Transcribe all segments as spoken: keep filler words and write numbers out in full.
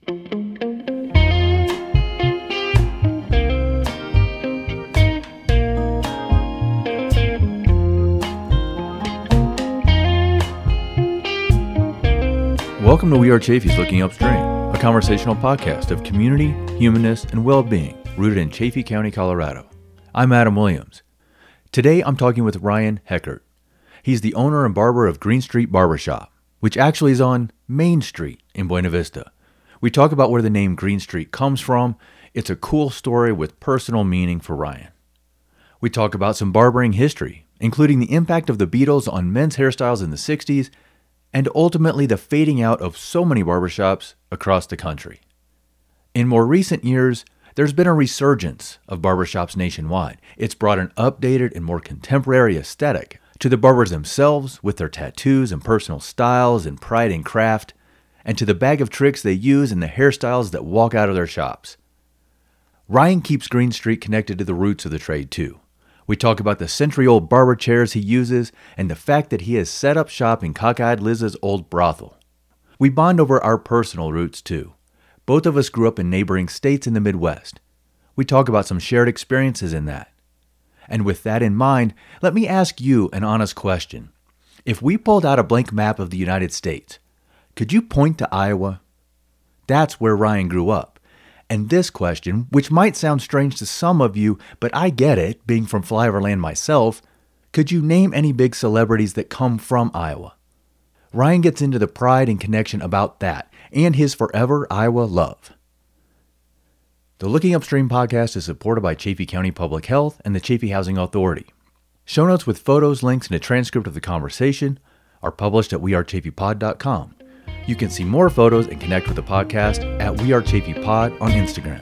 Welcome to We Are Chaffee's Looking Upstream, a conversational podcast of community, humanness, and well-being rooted in Chaffee County, Colorado. I'm Adam Williams. Today I'm talking with Ryan Heckert. He's the owner and barber of Green Street Barbershop, which actually is on Main Street in Buena Vista. We talk about where the name Green Street comes from. It's a cool story with personal meaning for Ryan. We talk about some barbering history, including the impact of the Beatles on men's hairstyles in the sixties, and ultimately the fading out of so many barbershops across the country. In more recent years, there's been a resurgence of barbershops nationwide. It's brought an updated and more contemporary aesthetic to the barbers themselves with their tattoos and personal styles and pride in craft, and to the bag of tricks they use and the hairstyles that walk out of their shops. Ryan keeps Green Street connected to the roots of the trade too. We talk about the century-old barber chairs he uses and the fact that he has set up shop in Cockeyed Liz's old brothel. We bond over our personal roots too. Both of us grew up in neighboring states in the Midwest. We talk about some shared experiences in that. And with that in mind, let me ask you an honest question. If we pulled out a blank map of the United States, could you point to Iowa? That's where Ryan grew up. And this question, which might sound strange to some of you, but I get it, being from Flyoverland myself, could you name any big celebrities that come from Iowa? Ryan gets into the pride and connection about that, and his forever Iowa love. The Looking Upstream podcast is supported by Chaffee County Public Health and the Chaffee Housing Authority. Show notes with photos, links, and a transcript of the conversation are published at we are chaffee pod dot com. You can see more photos and connect with the podcast at We Are Chaffee Pod on Instagram.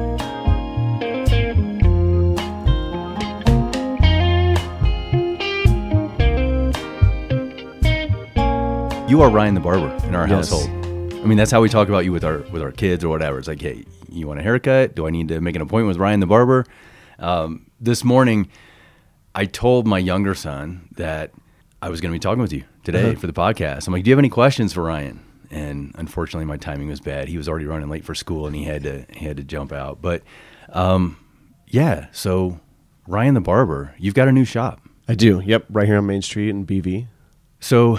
You are Ryan the barber in our Yes. household. I mean, that's how we talk about you with our with our kids or whatever. It's like, hey, you want a haircut? Do I need to make an appointment with Ryan the barber? Um, this morning, I told my younger son that I was going to be talking with you today Uh-huh. for the podcast. I'm like, do you have any questions for Ryan? And unfortunately, my timing was bad. He was already running late for school, and he had to he had to jump out. But um, yeah, so Ryan the barber, you've got a new shop. I do. Yep. Right here on Main Street in B V. So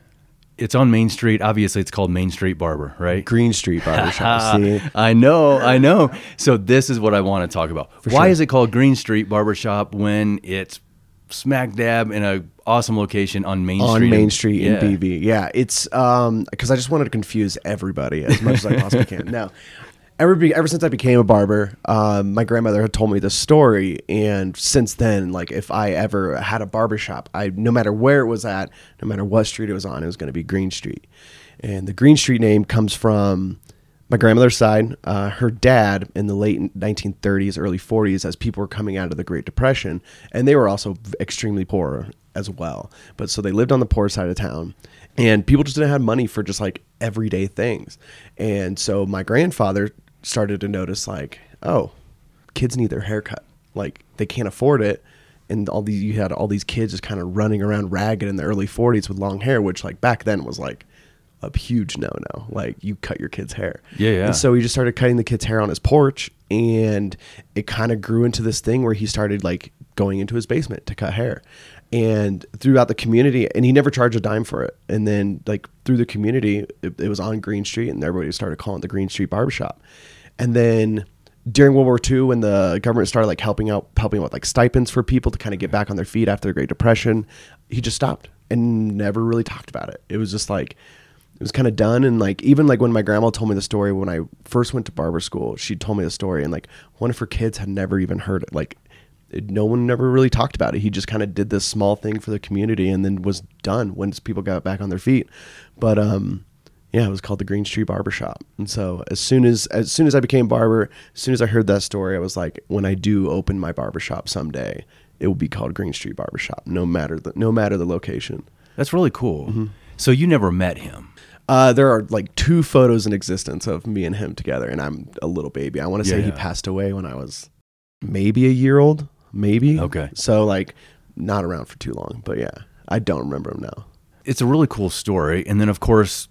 it's on Main Street. Obviously, it's called Main Street Barber, right? Green Street Barbershop. See? I know, I know. So this is what I want to talk about. For Why sure. is it called Green Street Barbershop when it's smack dab in a awesome location on Main On Street? Main Street Yeah. in B V. Yeah. It's um because I just wanted to confuse everybody as much as I possibly can. Now, ever be, ever since I became a barber, um, my grandmother had told me this story, and since then, like if I ever had a barbershop, I no matter where it was at, no matter what street it was on, it was going to be Green Street. And the Green Street name comes from my grandmother's side. Uh, her dad in the late nineteen thirties, early forties, as people were coming out of the Great Depression, and they were also extremely poor as well. But so they lived on the poor side of town, and people just didn't have money for just like everyday things. And so my grandfather started to notice like, oh, kids need their haircut. Like they can't afford it. And all these, you had all these kids just kind of running around ragged in the early forties with long hair, which like back then was like a huge no-no. Like you cut your kid's hair. Yeah, yeah. And so he just started cutting the kid's hair on his porch, and it kind of grew into this thing where he started like going into his basement to cut hair. And throughout the community, and he never charged a dime for it. And then like through the community, it, it was on Green Street, and everybody started calling it the Green Street Barbershop. And then during World War Two, when the government started like helping out, helping with like stipends for people to kind of get back on their feet after the Great Depression, he just stopped and never really talked about it. It was just like, it was kind of done. And like, even like when my grandma told me the story, when I first went to barber school, she told me the story, and like one of her kids had never even heard it. Like it, no one never really talked about it. He just kind of did this small thing for the community and then was done once people got back on their feet. But, um, yeah, it was called the Green Street Barbershop. And so as soon as, as soon as I became barber, as soon as I heard that story, I was like, when I do open my barbershop someday, it will be called Green Street Barbershop, no matter the, no matter the location. That's really cool. Mm-hmm. So you never met him? Uh, there are like two photos in existence of me and him together, and I'm a little baby. I want to Yeah, say he yeah. passed away when I was maybe a year old, maybe. Okay. So like not around for too long, but yeah, I don't remember him now. It's a really cool story. And then of course,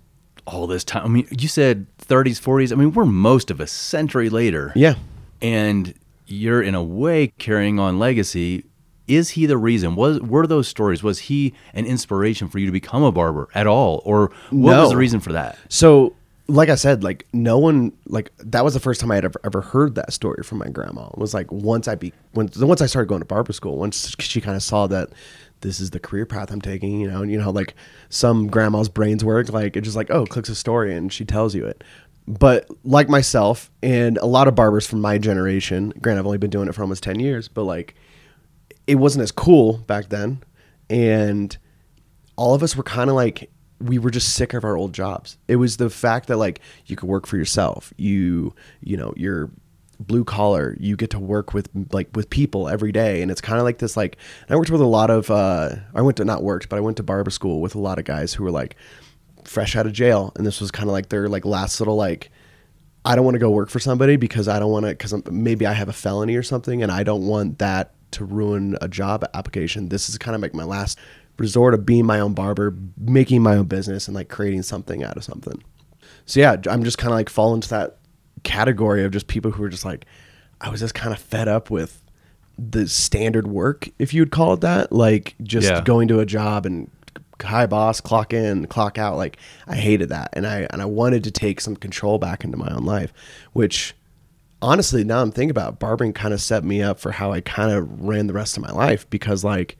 all this time. I mean, you said thirties, forties. I mean, we're most of a century later. Yeah. And you're in a way carrying on legacy. Is he the reason? Was were those stories? Was he an inspiration for you to become a barber at all, or what No. was the reason for that? So, like I said, like no one, like that was the first time I had ever, ever heard that story from my grandma. It was like once I be when once I started going to barber school, once she kind of saw that this is the career path I'm taking, you know, and you know how like some grandma's brains work, like it's just like, oh, clicks a story and she tells you it. But like myself and a lot of barbers from my generation, granted, I've only been doing it for almost ten years, but like it wasn't as cool back then. And all of us were kind of like, we were just sick of our old jobs. It was the fact that like you could work for yourself. You, you know, you're blue collar, you get to work with like with people every day. And it's kind of like this, like, I worked with a lot of, uh, I went to not worked, but I went to barber school with a lot of guys who were like fresh out of jail. And this was kind of like their like last little, like, I don't want to go work for somebody because I don't want to, because maybe I have a felony or something. And I don't want that to ruin a job application. This is kind of like my last resort of being my own barber, making my own business and like creating something out of something. So yeah, I'm just kind of like fall into that category of just people who are just like, I was just kind of fed up with the standard work, if you would call it that, like just Yeah. going to a job and hi boss, clock in, clock out. Like I hated that. And I, and I wanted to take some control back into my own life, which honestly, now I'm thinking about it, barbering kind of set me up for how I kind of ran the rest of my life, because like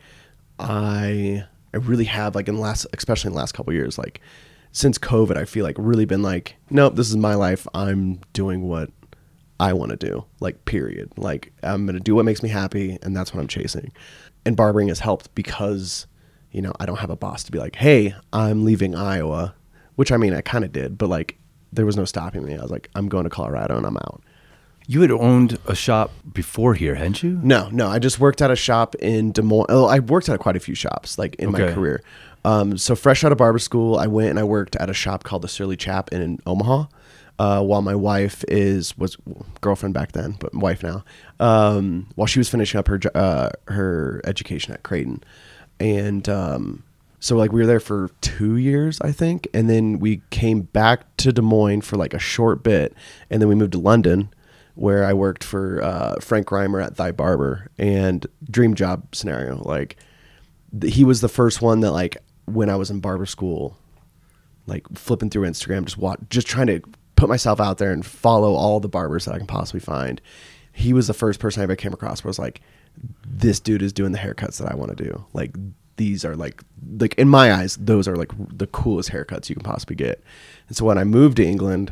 I I really have like in the last, especially in the last couple of years, like since COVID, I feel like really been like, nope, this is my life. I'm doing what I want to do, like period. Like I'm going to do what makes me happy, and that's what I'm chasing. And barbering has helped because, you know, I don't have a boss to be like, hey, I'm leaving Iowa, which I mean, I kind of did, but like there was no stopping me. I was like, I'm going to Colorado and I'm out. You had owned a shop before here, hadn't you? No, no. I just worked at a shop in Des Moines. Oh, I worked at quite a few shops, like in Okay. my career. Um, so fresh out of barber school, I went and I worked at a shop called the Surly Chap in, in Omaha. Uh, while my wife is was girlfriend back then, but wife now. Um, while she was finishing up her jo- uh, her education at Creighton, and um, so like we were there for two years, I think, and then we came back to Des Moines for like a short bit, and then we moved to London, where I worked for uh, Frank Reimer at Thy Barber, and dream job scenario. Like th- he was the first one that like when I was in barber school, like flipping through Instagram, just watch, just trying to put myself out there and follow all the barbers that I can possibly find. He was the first person I ever came across where I was like, this dude is doing the haircuts that I want to do. Like these are like, like in my eyes, those are like the coolest haircuts you can possibly get. And so when I moved to England,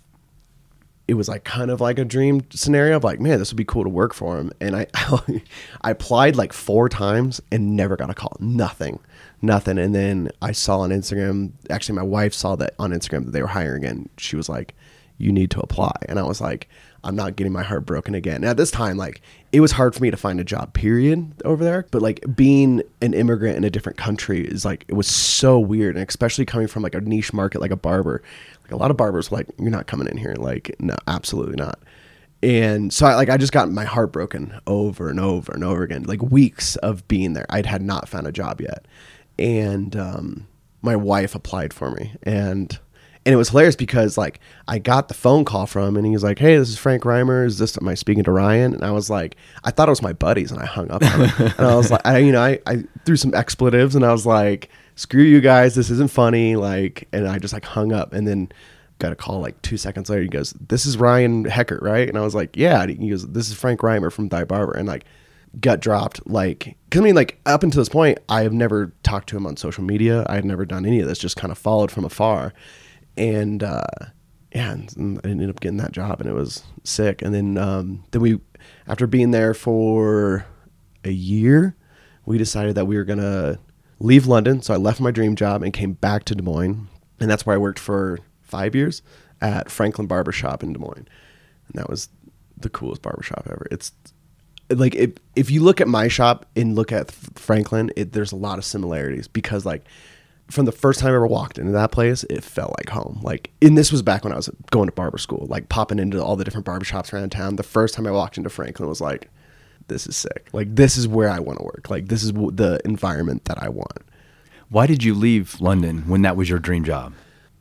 it was like kind of like a dream scenario of like, man, this would be cool to work for him. And I, I applied like four times and never got a call. Nothing, nothing. And then I saw on Instagram, actually my wife saw that on Instagram that they were hiring, and she was like, you need to apply. And I was like, I'm not getting my heart broken again. And at this time, like it was hard for me to find a job period over there, but like being an immigrant in a different country is like, it was so weird. And especially coming from like a niche market, like a barber, like a lot of barbers were like, you're not coming in here. Like, no, absolutely not. And so I like, I just got my heart broken over and over and over again, like weeks of being there. I had not found a job yet. And, um, my wife applied for me, and And it was hilarious because like I got the phone call from him, and he was like, hey, this is Frank Reimer. Is this, am I speaking to Ryan? And I was like, I thought it was my buddies, and I hung up on him. And I was like, I, you know, I, I threw some expletives, and I was like, screw you guys. This isn't funny. Like, and I just like hung up, and then got a call like two seconds later. He goes, this is Ryan Heckert, right? And I was like, yeah. And he goes, this is Frank Reimer from Thy Barber. And like gut dropped, like, cause I mean, like up until this point, I have never talked to him on social media. I had never done any of this, just kind of followed from afar. And, uh, yeah, and I ended up getting that job, and it was sick. And then, um, then we, after being there for a year, we decided that we were going to leave London. So I left my dream job and came back to Des Moines. And that's where I worked for five years at Franklin Barbershop in Des Moines. And that was the coolest barbershop ever. It's like, if, if you look at my shop and look at Franklin, it, there's a lot of similarities, because like, from the first time I ever walked into that place, it felt like home. Like, and this was back when I was going to barber school, like popping into all the different barbershops around town. The first time I walked into Franklin was like, this is sick. Like, this is where I want to work. Like, this is w- the environment that I want. Why did you leave London when that was your dream job?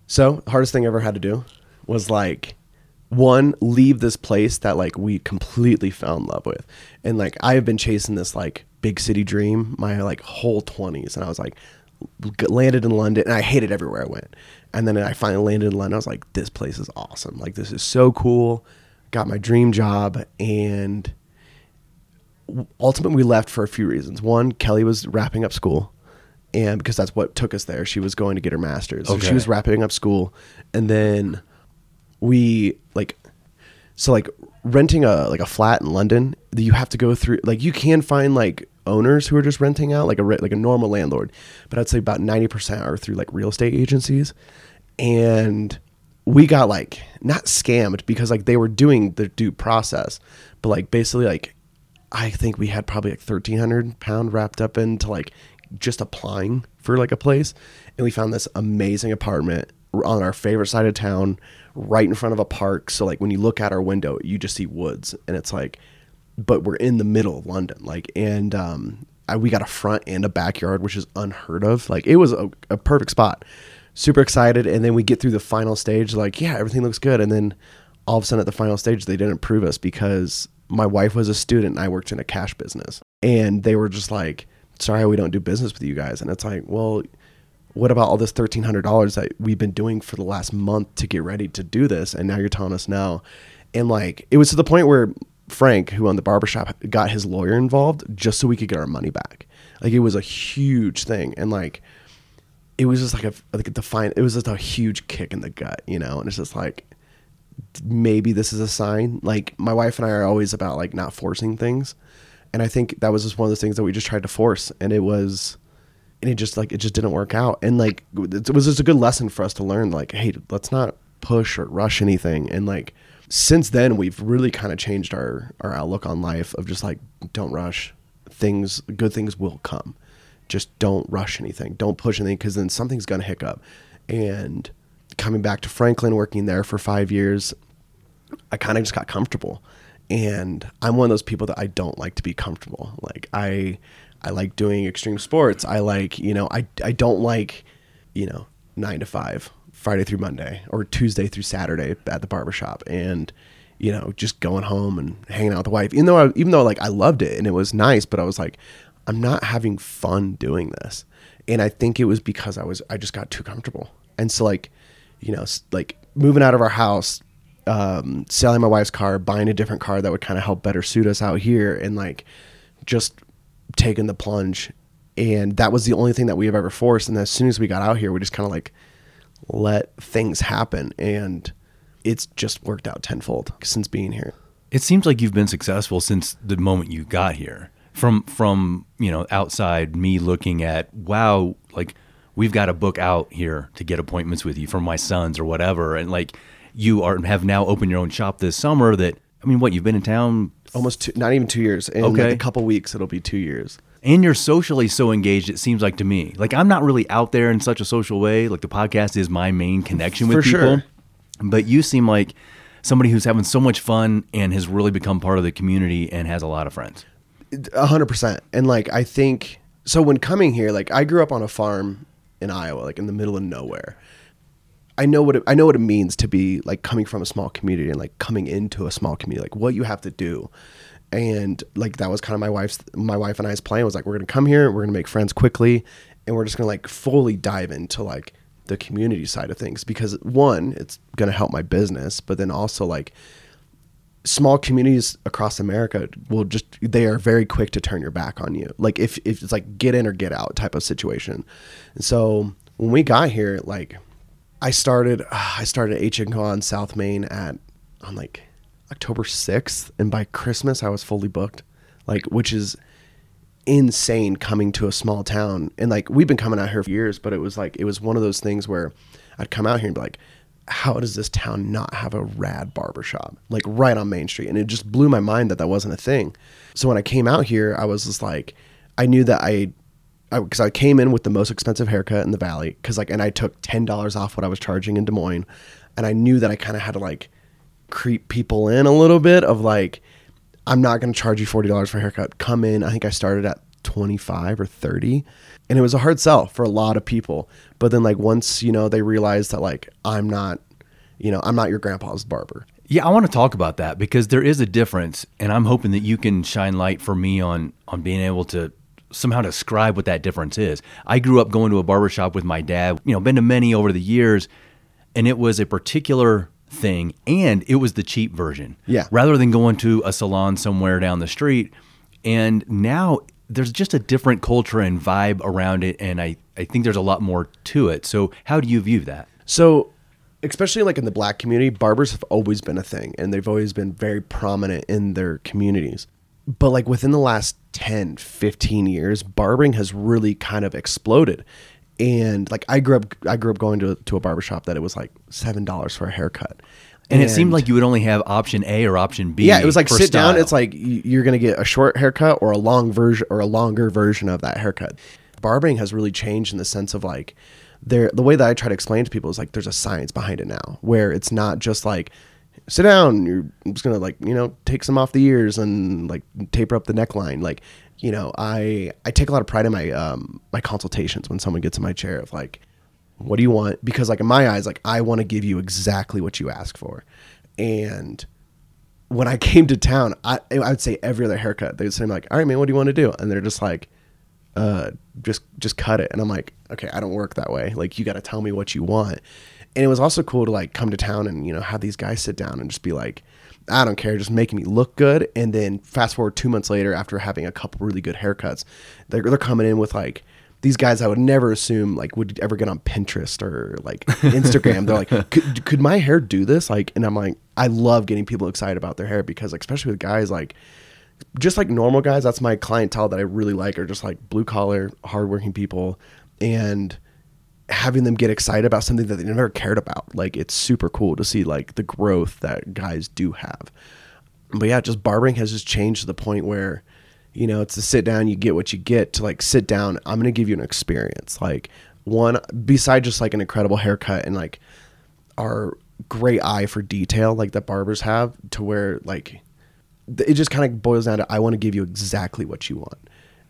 So hardest thing I ever had to do was like, one, leave this place that like we completely fell in love with. And like, I have been chasing this like big city dream my like whole twenties. And I was like, landed in London, and I hated everywhere I went. And then I finally landed in London. I was like, this place is awesome. Like, this is so cool. Got my dream job. And ultimately we left for a few reasons. One, Kelly was wrapping up school, and because that's what took us there. She was going to get her master's. So okay. She was wrapping up school. And then we like, so like renting a, like a flat in London, you have to go through, like you can find like owners who are just renting out, like a, like a normal landlord. But I'd say about ninety percent are through like real estate agencies. And we got like, not scammed because like they were doing the due process, but like basically like, I think we had probably like thirteen hundred pound wrapped up into like just applying for like a place. And we found this amazing apartment on our favorite side of town, right in front of a park. So like when you look out our window, you just see woods, and it's like, but we're in the middle of London. Like, and, um, I, we got a front and a backyard, which is unheard of. Like it was a, a perfect spot. Super excited. And then we get through the final stage, like, yeah, everything looks good. And then all of a sudden at the final stage, they didn't approve us because my wife was a student and I worked in a cash business, and they were just like, sorry, we don't do business with you guys. And it's like, well, what about all this thirteen hundred dollars that we've been doing for the last month to get ready to do this? And now you're telling us no. And like, it was to the point where Frank, who owned the barbershop, got his lawyer involved just so we could get our money back. Like it was a huge thing. And like, it was just like a, like a define, it was just a huge kick in the gut, you know? And it's just like, maybe this is a sign. Like my wife and I are always about like not forcing things. And I think that was just one of those things that we just tried to force. And it was, and it just like, it just didn't work out. And like, it was just a good lesson for us to learn, like, hey, let's not push or rush anything. And like, since then we've really kind of changed our, our outlook on life of just like, don't rush things. Good things will come. Just don't rush anything. Don't push anything, because then something's going to hiccup. And coming back to Franklin, working there for five years, I kind of just got comfortable. And I'm one of those people that I don't like to be comfortable. Like I, I like doing extreme sports. I like, you know, I, I don't like, you know, nine to five, Friday through Monday, or Tuesday through Saturday at the barbershop. And, you know, just going home and hanging out with the wife, even though, I, even though like I loved it and it was nice, but I was like, I'm not having fun doing this. And I think it was because I was, I just got too comfortable. And so like, you know, like moving out of our house, um, selling my wife's car, buying a different car that would kind of help better suit us out here, and like just taking the plunge. And that was the only thing that we have ever forced. And as soon as we got out here, we just kind of like let things happen. And it's just worked out tenfold since being here. It seems like you've been successful since the moment you got here. From, from, you know, outside me looking at, wow, like we've got a book out here to get appointments with you from my sons or whatever. And like you are, have now opened your own shop this summer that, I mean, what, you've been in town? Almost two, not even two years. In okay. like a couple weeks, it'll be two years. And you're socially so engaged, it seems like to me. Like I'm not really out there in such a social way. Like the podcast is my main connection with For people. Sure. But you seem like somebody who's having so much fun and has really become part of the community and has a lot of friends. A hundred percent. And like, I think, so when coming here, like I grew up on a farm in Iowa, like in the middle of nowhere. I know what it, I know what it means to be like coming from a small community and like coming into a small community, like what you have to do. And like, that was kind of my wife's, my wife and I's plan was like, we're going to come here, we're going to make friends quickly, and we're just going to like fully dive into like the community side of things, because one, it's going to help my business, but then also like small communities across America will just, they are very quick to turn your back on you. Like if, if it's like get in or get out type of situation. And so when we got here, like I started, uh, I started H and Co on South Main at, on like October sixth. And by Christmas I was fully booked, like, which is insane coming to a small town. And like, we've been coming out here for years, but it was like, it was one of those things where I'd come out here and be like, how does this town not have a rad barbershop like right on Main Street? And it just blew my mind that that wasn't a thing. So when I came out here, I was just like, I knew that I, I, cause I came in with the most expensive haircut in the Valley. Cause like, and I took ten dollars off what I was charging in Des Moines. And I knew that I kind of had to like creep people in a little bit of like, I'm not going to charge you forty dollars for a haircut. Come in. I think I started at twenty-five or thirty. And it was a hard sell for a lot of people. But then like once, you know, they realized that like, I'm not, you know, I'm not your grandpa's barber. Yeah, I want to talk about that because there is a difference, and I'm hoping that you can shine light for me on on being able to somehow describe what that difference is. I grew up going to a barbershop with my dad, you know, been to many over the years, and it was a particular thing, and it was the cheap version. Yeah. Rather than going to a salon somewhere down the street. And now there's just a different culture and vibe around it, and I, I think there's a lot more to it. So how do you view that? So especially like in the Black community, barbers have always been a thing, and they've always been very prominent in their communities. But like within the last ten, fifteen years, barbering has really kind of exploded. And like I grew up, I grew up going to, to a barbershop that it was like seven dollars for a haircut. And, and it seemed like you would only have option A or option B. Yeah, it was like sit style. down. It's like you're going to get a short haircut or a long version or a longer version of that haircut. Barbering has really changed in the sense of like, there, the way that I try to explain to people is like there's a science behind it now, where it's not just like sit down, you're just gonna like, you know, take some off the ears and like taper up the neckline. Like, you know, I I take a lot of pride in my um my consultations when someone gets in my chair of like, what do you want? Because like in my eyes, like I want to give you exactly what you ask for. And when I came to town, I I would say every other haircut, they would say like, all right, man, what do you want to do? And they're just like, uh, just, just cut it. And I'm like, okay, I don't work that way. Like, you got to tell me what you want. And it was also cool to like come to town and, you know, have these guys sit down and just be like, I don't care, just making me look good. And then fast forward two months later, after having a couple really good haircuts, they're, they're coming in with like these guys I would never assume like would ever get on Pinterest or like Instagram. They're like, could, could my hair do this? Like, and I'm like, I love getting people excited about their hair because like, especially with guys, like just like normal guys, that's my clientele that I really like, are just like blue collar, hardworking people, and having them get excited about something that they never cared about. Like, it's super cool to see like the growth that guys do have. But yeah, just barbering has just changed to the point where, you know, it's to sit down, you get what you get, to like sit down, I'm going to give you an experience. Like one, beside just like an incredible haircut and like our great eye for detail, like that barbers have, to where like, it just kind of boils down to, I want to give you exactly what you want.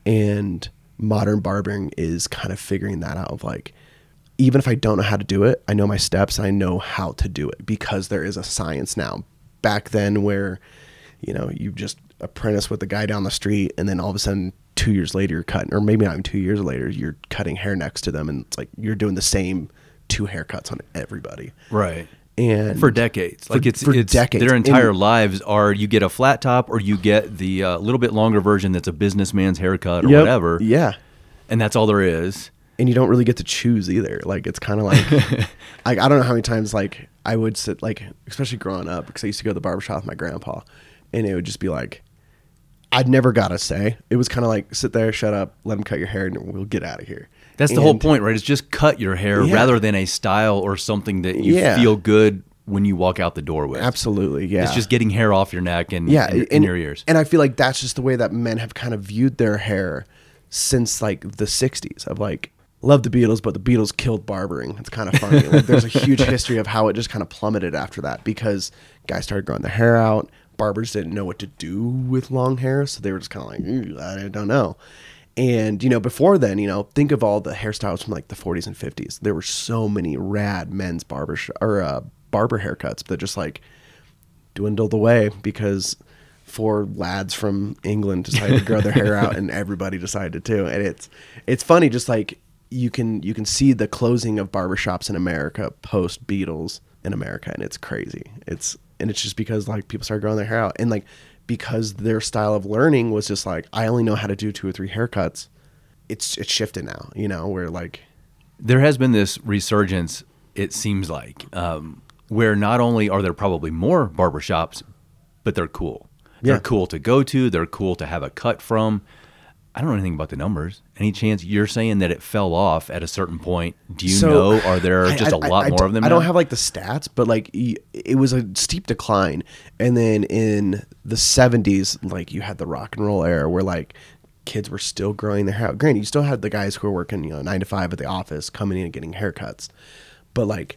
And modern barbering is kind of figuring that out of like, even if I don't know how to do it, I know my steps and I know how to do it because there is a science now. Back then where, you know, you just apprentice with the guy down the street and then all of a sudden two years later you're cutting, or maybe not even two years later, you're cutting hair next to them, and it's like you're doing the same two haircuts on everybody. Right. And for decades, like for, it's, for it's decades. their entire and, lives are, you get a flat top or you get the uh, little bit longer version that's a businessman's haircut or yep, whatever. Yeah. And that's all there is. And you don't really get to choose either. Like, it's kind of like, I, I don't know how many times like I would sit, like, especially growing up, because I used to go to the barbershop with my grandpa, and it would just be like, I'd never got to say. It was kind of like, sit there, shut up, let him cut your hair, and we'll get out of here. That's the and, whole point, right? It's just cut your hair yeah. rather than a style or something that you yeah. feel good when you walk out the door with. Absolutely, yeah. It's just getting hair off your neck and, yeah, and, and, and your ears. And I feel like that's just the way that men have kind of viewed their hair since like the sixties, of like, love the Beatles, but the Beatles killed barbering. It's kind of funny. Like, there's a huge history of how it just kind of plummeted after that, because guys started growing their hair out. Barbers didn't know what to do with long hair, so they were just kind of like, I don't know. And, you know, before then, you know, think of all the hairstyles from like the forties and fifties. There were so many rad men's barber sh- or uh, barber haircuts that just like dwindled away because four lads from England decided to grow their hair out, and everybody decided to. And it's it's funny, just like you can you can see the closing of barbershops in America post Beatles in America, and it's crazy. It's and it's just because like people started growing their hair out, and like because their style of learning was just like, I only know how to do two or three haircuts. It's it's shifted now, you know, where like there has been this resurgence, it seems like, um, where not only are there probably more barbershops, but they're cool. They're Yeah. cool to go to. They're cool to have a cut from. I don't know anything about the numbers. Any chance you're saying that it fell off at a certain point? Do you So, know? Are there I- just a I- lot I more don't- of them I now? don't have like the stats, but like y- it was a steep decline. And then in the seventies, like you had the rock and roll era where like kids were still growing their hair out. Granted, you still had the guys who were working, you know, nine to five at the office, coming in and getting haircuts. But like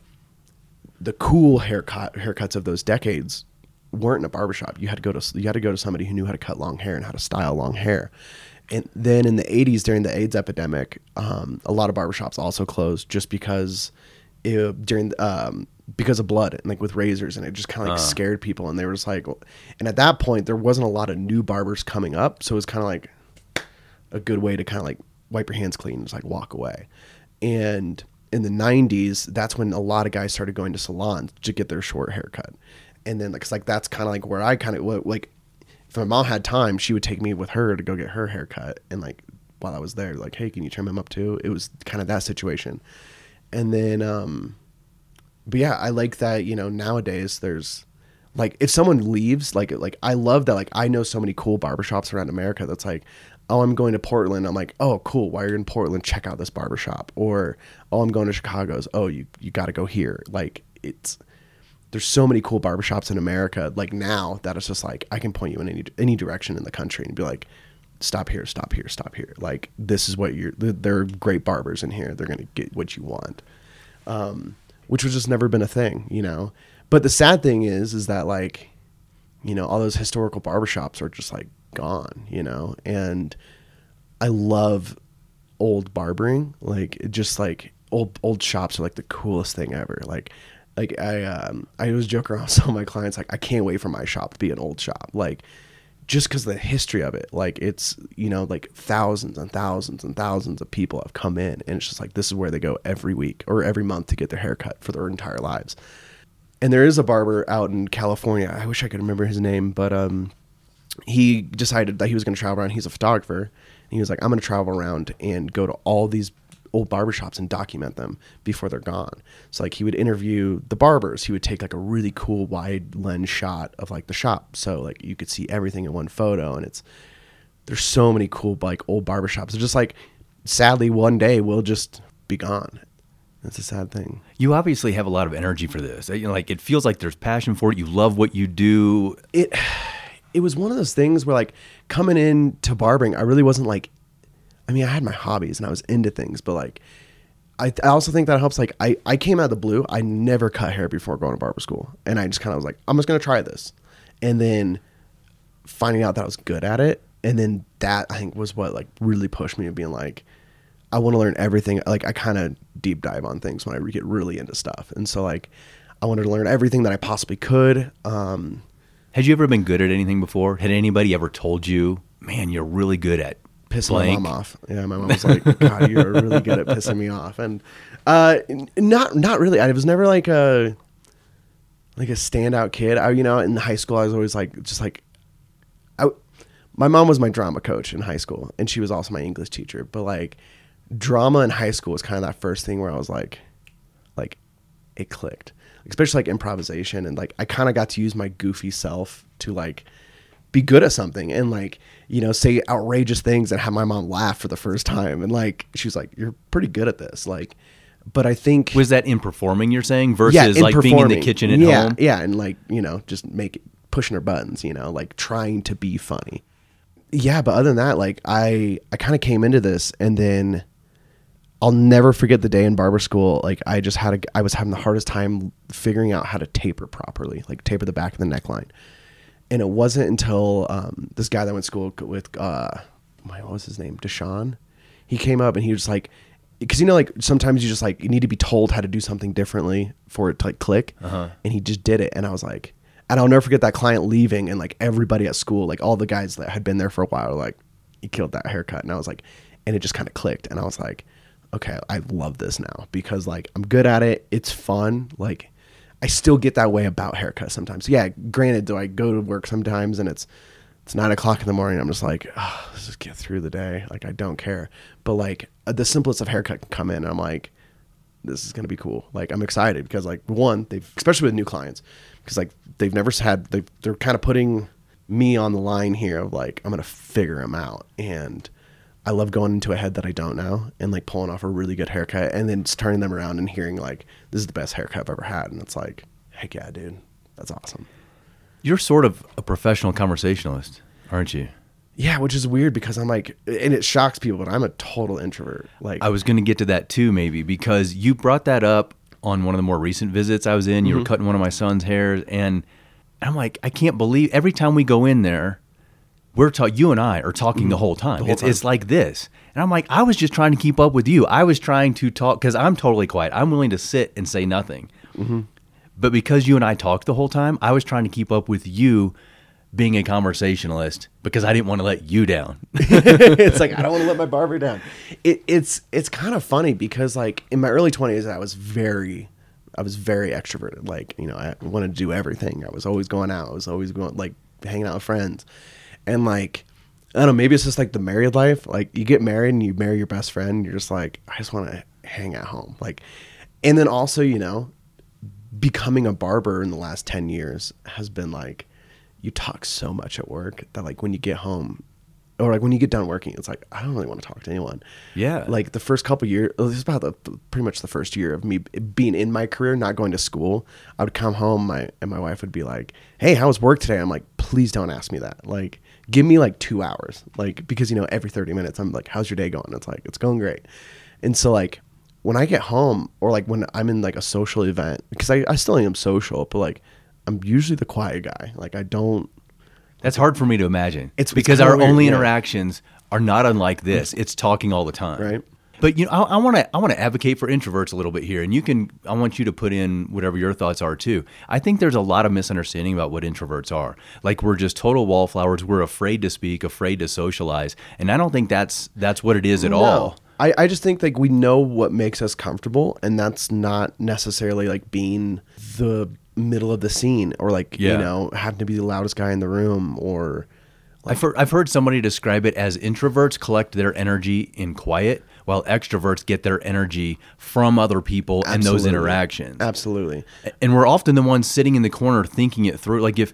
the cool haircut haircuts of those decades weren't in a barbershop. You had to go to you had to go to somebody who knew how to cut long hair and how to style long hair. And then in the eighties, during the AIDS epidemic, um, a lot of barbershops also closed just because it, during um, because of blood and like with razors, and it just kind of like uh. scared people. And they were just like, and at that point, there wasn't a lot of new barbers coming up, so it was kind of like a good way to kind of like wipe your hands clean and just like walk away. And in the nineties, that's when a lot of guys started going to salons to get their short haircut. And then, like, it's like that's kind of like where I kind of like. If my mom had time, she would take me with her to go get her haircut. And like while I was there, like, hey, can you trim him up too? It was kind of that situation. And then, um, but yeah, I like that, you know, nowadays there's like, if someone leaves, like, like I love that. Like, I know so many cool barbershops around America that's like, oh, I'm going to Portland. I'm like, oh, cool. While you're in Portland, check out this barbershop. Or, oh, I'm going to Chicago's. Oh, you, you got to go here. Like, it's, there's so many cool barbershops in America, like now, that it's just like, I can point you in any any direction in the country and be like, stop here, stop here, stop here. Like, this is what you're, there are great barbers in here. They're going to get what you want. Um, which has just never been a thing, you know? But the sad thing is, is that like, you know, all those historical barbershops are just like gone, you know? And I love old barbering. Like, it just like old, old shops are like the coolest thing ever. Like, Like I, um, I always joke around with some of my clients, like, I can't wait for my shop to be an old shop. Like, just because of the history of it, like it's, you know, like thousands and thousands and thousands of people have come in, and it's just like, this is where they go every week or every month to get their haircut for their entire lives. And there is a barber out in California. I wish I could remember his name, but, um, he decided that he was going to travel around. He's a photographer. And he was like, I'm going to travel around and go to all these old barbershops and document them before they're gone. So like he would interview the barbers. He would take like a really cool wide lens shot of like the shop. So like you could see everything in one photo, and it's, there's so many cool like old barbershops. It's just like, sadly one day we'll just be gone. That's a sad thing. You obviously have a lot of energy for this. You know, like it feels like there's passion for it. You love what you do. It, it was one of those things where like coming in to barbering, I really wasn't like, I mean, I had my hobbies and I was into things, but like, I, I also think that helps. Like I, I came out of the blue. I never cut hair before going to barber school. And I just kind of was like, I'm just going to try this. And then finding out that I was good at it. And then that I think was what like really pushed me to being like, I want to learn everything. Like I kind of deep dive on things when I get really into stuff. And so like, I wanted to learn everything that I possibly could. Um, Had you ever been good at anything before? Had anybody ever told you, man, you're really good at pissing blank? my mom off? Yeah, my mom was like, God, you're really good at pissing me off. And uh, not not really. I was never like a like a standout kid. I, you know, in high school, I was always like, just like, I, my mom was my drama coach in high school, and she was also my English teacher. But like, drama in high school was kind of that first thing where I was like, like, it clicked. Especially like improvisation, and like I kind of got to use my goofy self to like be good at something and like, you know, say outrageous things and have my mom laugh for the first time. And like, she was like, you're pretty good at this. Like, but I think. Was that in performing, you're saying, versus yeah, like being in the kitchen at yeah, home? Yeah. And like, you know, just make it, pushing her buttons, you know, like trying to be funny. Yeah. But other than that, like I, I kind of came into this, and then I'll never forget the day in barber school. Like I just had a, I was having the hardest time figuring out how to taper properly, like taper the back of the neckline. And it wasn't until um, this guy that I went to school with, uh, what was his name? Deshaun. He came up and he was like, because you know, like sometimes you just like, you need to be told how to do something differently for it to like click. Uh-huh. And he just did it. And I was like, and I'll never forget that client leaving, and like everybody at school, like all the guys that had been there for a while, were like, he killed that haircut. And I was like, and it just kind of clicked. And I was like, okay, I love this now, because like I'm good at it. It's fun. Like I still get that way about haircuts sometimes. Yeah, granted, do I go to work sometimes and it's it's nine o'clock in the morning. I'm just like, oh, let's just get through the day. Like I don't care. But like the simplest of haircut can come in, and I'm like, this is gonna be cool. Like I'm excited because like one, they've, especially with new clients, because like they've never had, they they're kind of putting me on the line here of like, I'm gonna figure them out. And I love going into a head that I don't know and like pulling off a really good haircut, and then just turning them around and hearing like, this is the best haircut I've ever had. And it's like, heck yeah, dude, that's awesome. You're sort of a professional conversationalist, aren't you? Yeah, which is weird because I'm like, and it shocks people, but I'm a total introvert. Like I was going to get to that too, maybe, because you brought that up on one of the more recent visits I was in. You mm-hmm. were cutting one of my son's hairs, and I'm like, I can't believe every time we go in there, we're ta- you and I are talking the whole time. whole it's time. it's like this. And I'm like, I was just trying to keep up with you. I was trying to talk because I'm totally quiet. I'm willing to sit and say nothing. Mm-hmm. But because you and I talked the whole time, I was trying to keep up with you being a conversationalist because I didn't want to let you down. It's like, I don't want to let my barber down. It, it's it's kind of funny because like in my early twenties, I was very, I was very extroverted. Like, you know, I wanted to do everything. I was always going out. I was always going like hanging out with friends. And like, I don't know, maybe it's just like the married life. Like you get married and you marry your best friend. And you're just like, I just want to hang at home. Like, and then also, you know, becoming a barber in the last ten years has been like, you talk so much at work that like when you get home or like when you get done working, it's like, I don't really want to talk to anyone. Yeah. Like the first couple years, this is about the, pretty much the first year of me being in my career, not going to school. I would come home my, and my wife would be like, hey, how was work today? I'm like, please don't ask me that. Like, give me like two hours. Like, because, you know, every thirty minutes I'm like, how's your day going? It's like, it's going great. And so like, when I get home or like when I'm in like a social event, because I, I still am social, but like, I'm usually the quiet guy. Like I don't. That's hard for me to imagine. It's- it's because kinda our weird, only yeah. interactions are not unlike this. It's talking all the time. Right. But you know, I want to I want to advocate for introverts a little bit here, and you can. I want you to put in whatever your thoughts are too. I think there's a lot of misunderstanding about what introverts are. Like we're just total wallflowers. We're afraid to speak, afraid to socialize, and I don't think that's that's what it is at No. all. I, I just think like we know what makes us comfortable, and that's not necessarily like being the middle of the scene or like, Yeah. you know, having to be the loudest guy in the room or I've heard, I've heard somebody describe it as introverts collect their energy in quiet, while extroverts get their energy from other people and those Absolutely. interactions. Absolutely. And we're often the ones sitting in the corner thinking it through. Like if,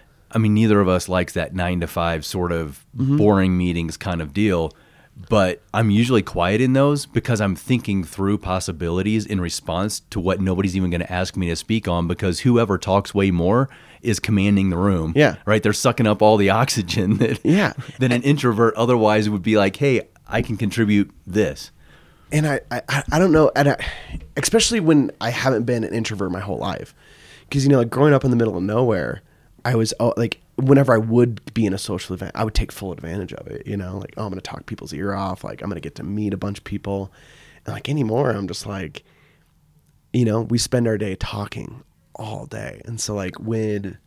I mean, neither of us likes that nine to five sort of boring meetings kind of deal. But I'm usually quiet in those because I'm thinking through possibilities in response to what nobody's even going to ask me to speak on, because whoever talks way more is commanding the room. Yeah. Right? They're sucking up all the oxygen that, Yeah. that an introvert otherwise would be like, hey, I can contribute this. And I, I, I don't know, and I, especially when I haven't been an introvert my whole life, because, you know, like growing up in the middle of nowhere, I was oh, like, whenever I would be in a social event, I would take full advantage of it, you know, like, oh, I'm going to talk people's ear off. Like, I'm going to get to meet a bunch of people. And like anymore, I'm just like, you know, we spend our day talking all day. And so like when,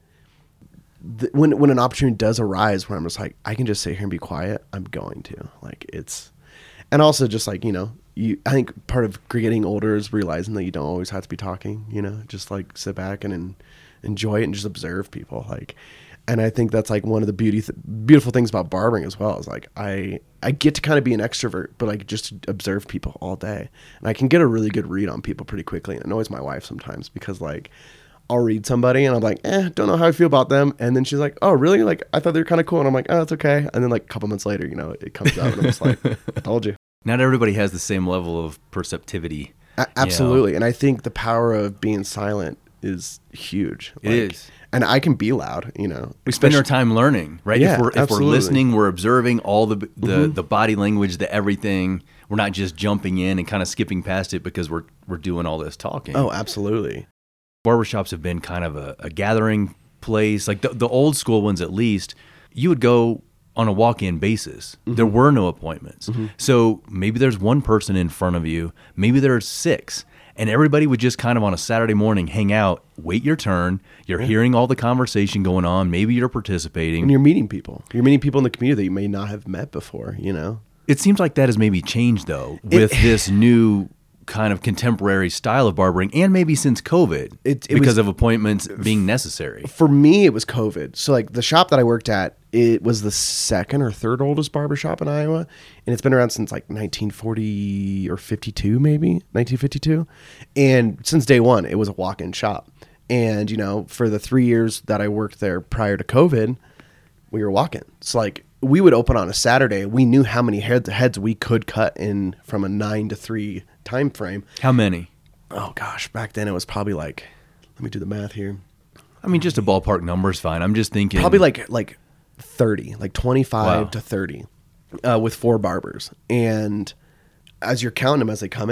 the, when, when an opportunity does arise where I'm just like, I can just sit here and be quiet, I'm going to. Like it's, and also just like, you know, you, I think part of getting older is realizing that you don't always have to be talking, you know, just like sit back and, and enjoy it and just observe people. Like, and I think that's like one of the beauty, th- beautiful things about barbering as well is like, I, I get to kind of be an extrovert, but like just observe people all day. And I can get a really good read on people pretty quickly. And it annoys my wife sometimes because like, I'll read somebody and I'm like, eh, don't know how I feel about them. And then she's like, oh, really? Like, I thought they were kind of cool. And I'm like, oh, it's okay. And then like a couple months later, you know, it comes out and I'm just like, I told you. Not everybody has the same level of perceptivity. A- absolutely. You know? And I think the power of being silent is huge. It like, is. And I can be loud, you know. We spend our time learning, right? Yeah, if we're if absolutely. we're listening, we're observing all the the, Mm-hmm. the body language, the everything. We're not just jumping in and kind of skipping past it because we're we're doing all this talking. Oh, absolutely. Barbershops have been kind of a, a gathering place. Like the, the old school ones, at least, you would go on a walk-in basis. Mm-hmm. There were no appointments. So maybe there's one person in front of you. Maybe there's six. And everybody would just kind of on a Saturday morning hang out, wait your turn. You're Yeah. hearing all the conversation going on. Maybe you're participating. And you're meeting people. You're meeting people in the community that you may not have met before, you know. It seems like that has maybe changed, though, with this new kind of contemporary style of barbering, and maybe since COVID, It- it because was- of appointments being necessary. For me, it was COVID. So like the shop that I worked at, it was the second or third oldest barbershop in Iowa. And it's been around since like nineteen forty or fifty-two, maybe nineteen fifty-two. And since day one, it was a walk-in shop. And, you know, for the three years that I worked there prior to COVID, we were walking. So like we would open on a Saturday. We knew how many heads, heads we could cut in from a nine to three time frame. How many? Oh gosh, back then it was probably like, let me do the math here. I mean, just a ballpark number is fine. I'm just thinking. Probably like like thirty, like twenty-five Wow. to thirty, uh, with four barbers. And as you're counting them as they come in,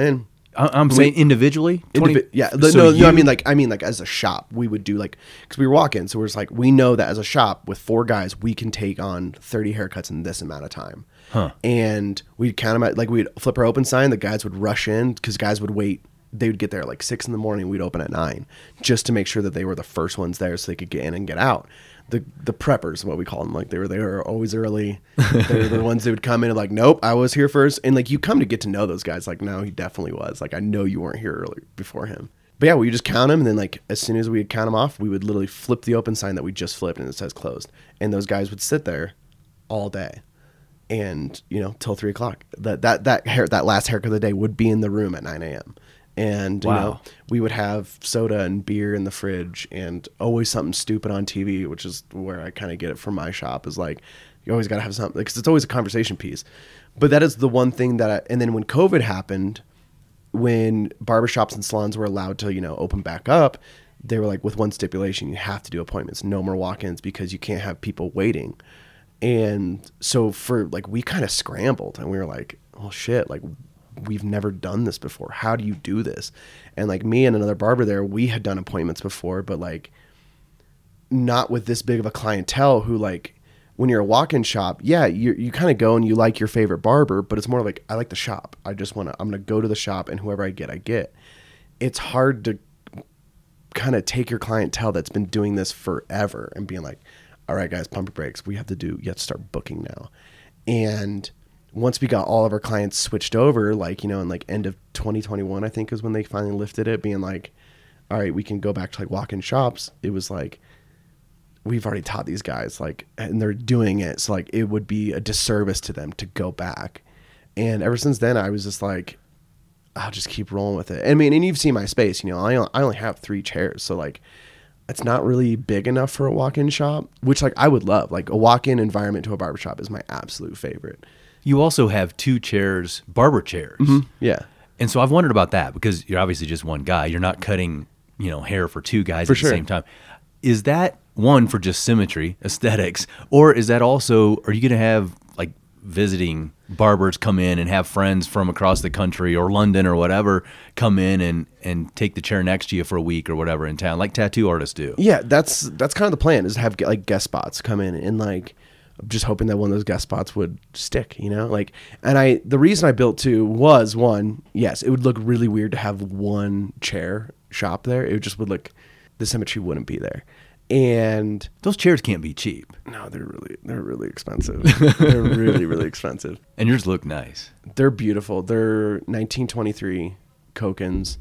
I- I'm saying individually. twenty Indivi- yeah, so no, you, no. I mean, like, I mean, like, as a shop, we would do like because we were walking, so we're just like, we know that as a shop with four guys, we can take on thirty haircuts in this amount of time. Huh. And we'd count them at like we'd flip our open sign. The guys would rush in because guys would wait. They would get there at like six in the morning. We'd open at nine just to make sure that they were the first ones there, so they could get in and get out. The the preppers, what we call them, like they were they were always early. They were the ones that would come in and like, nope, I was here first. And like you come to get to know those guys. Like, no, he definitely was. Like, I know you weren't here early before him. But yeah, we would just count them, and then like as soon as we would count them off, we would literally flip the open sign that we just flipped, and it says closed. And those guys would sit there all day, and you know, till three o'clock. That that that hair that last haircut of the day would be in the room at nine a.m. And, you Wow. know, we would have soda and beer in the fridge and always something stupid on T V, which is where I kind of get it from my shop is like, you always got to have something because it's always a conversation piece. But that is the one thing that, I, and then when COVID happened, when barbershops and salons were allowed to, you know, open back up, they were like, with one stipulation, you have to do appointments, no more walk-ins because you can't have people waiting. And so for like, we kind of scrambled and we were like, oh shit, like, we've never done this before. How do you do this? And like me and another barber there, we had done appointments before, but like not with this big of a clientele who like, when you're a walk-in shop, yeah, you you kind of go and you like your favorite barber, but it's more like, I like the shop. I just want to, I'm going to go to the shop and whoever I get, I get. It's hard to kind of take your clientele that's been doing this forever and being like, all right, guys, pump your brakes. We have to do, you have to start booking now. And once we got all of our clients switched over, like, you know, in like end of twenty twenty-one, I think is when they finally lifted it, being like, all right, we can go back to like walk-in shops. It was like, we've already taught these guys, like, and they're doing it. So like, it would be a disservice to them to go back. And ever since then, I was just like, I'll just keep rolling with it. I mean, and you've seen my space, you know, I only, I only have three chairs. So like, it's not really big enough for a walk-in shop, which like I would love. Like a walk-in environment to a barbershop is my absolute favorite. You also have two chairs, barber chairs. Mm-hmm. Yeah. And so I've wondered about that because you're obviously just one guy. You're not cutting, you know, hair for two guys For at sure. the same time. Is that one for just symmetry, aesthetics, or is that also, are you going to have like visiting barbers come in and have friends from across the country or London or whatever come in and, and take the chair next to you for a week or whatever in town, like tattoo artists do? Yeah, that's that's kind of the plan is to have like guest spots come in and like just hoping that one of those guest spots would stick, you know, like, and I, the reason I built two was one, yes, it would look really weird to have one chair shop there. It just would look, the symmetry wouldn't be there. And Those chairs can't be cheap. no, they're really, they're really expensive. They're really, really expensive. And yours look nice. They're beautiful. They're nineteen twenty-three Kokins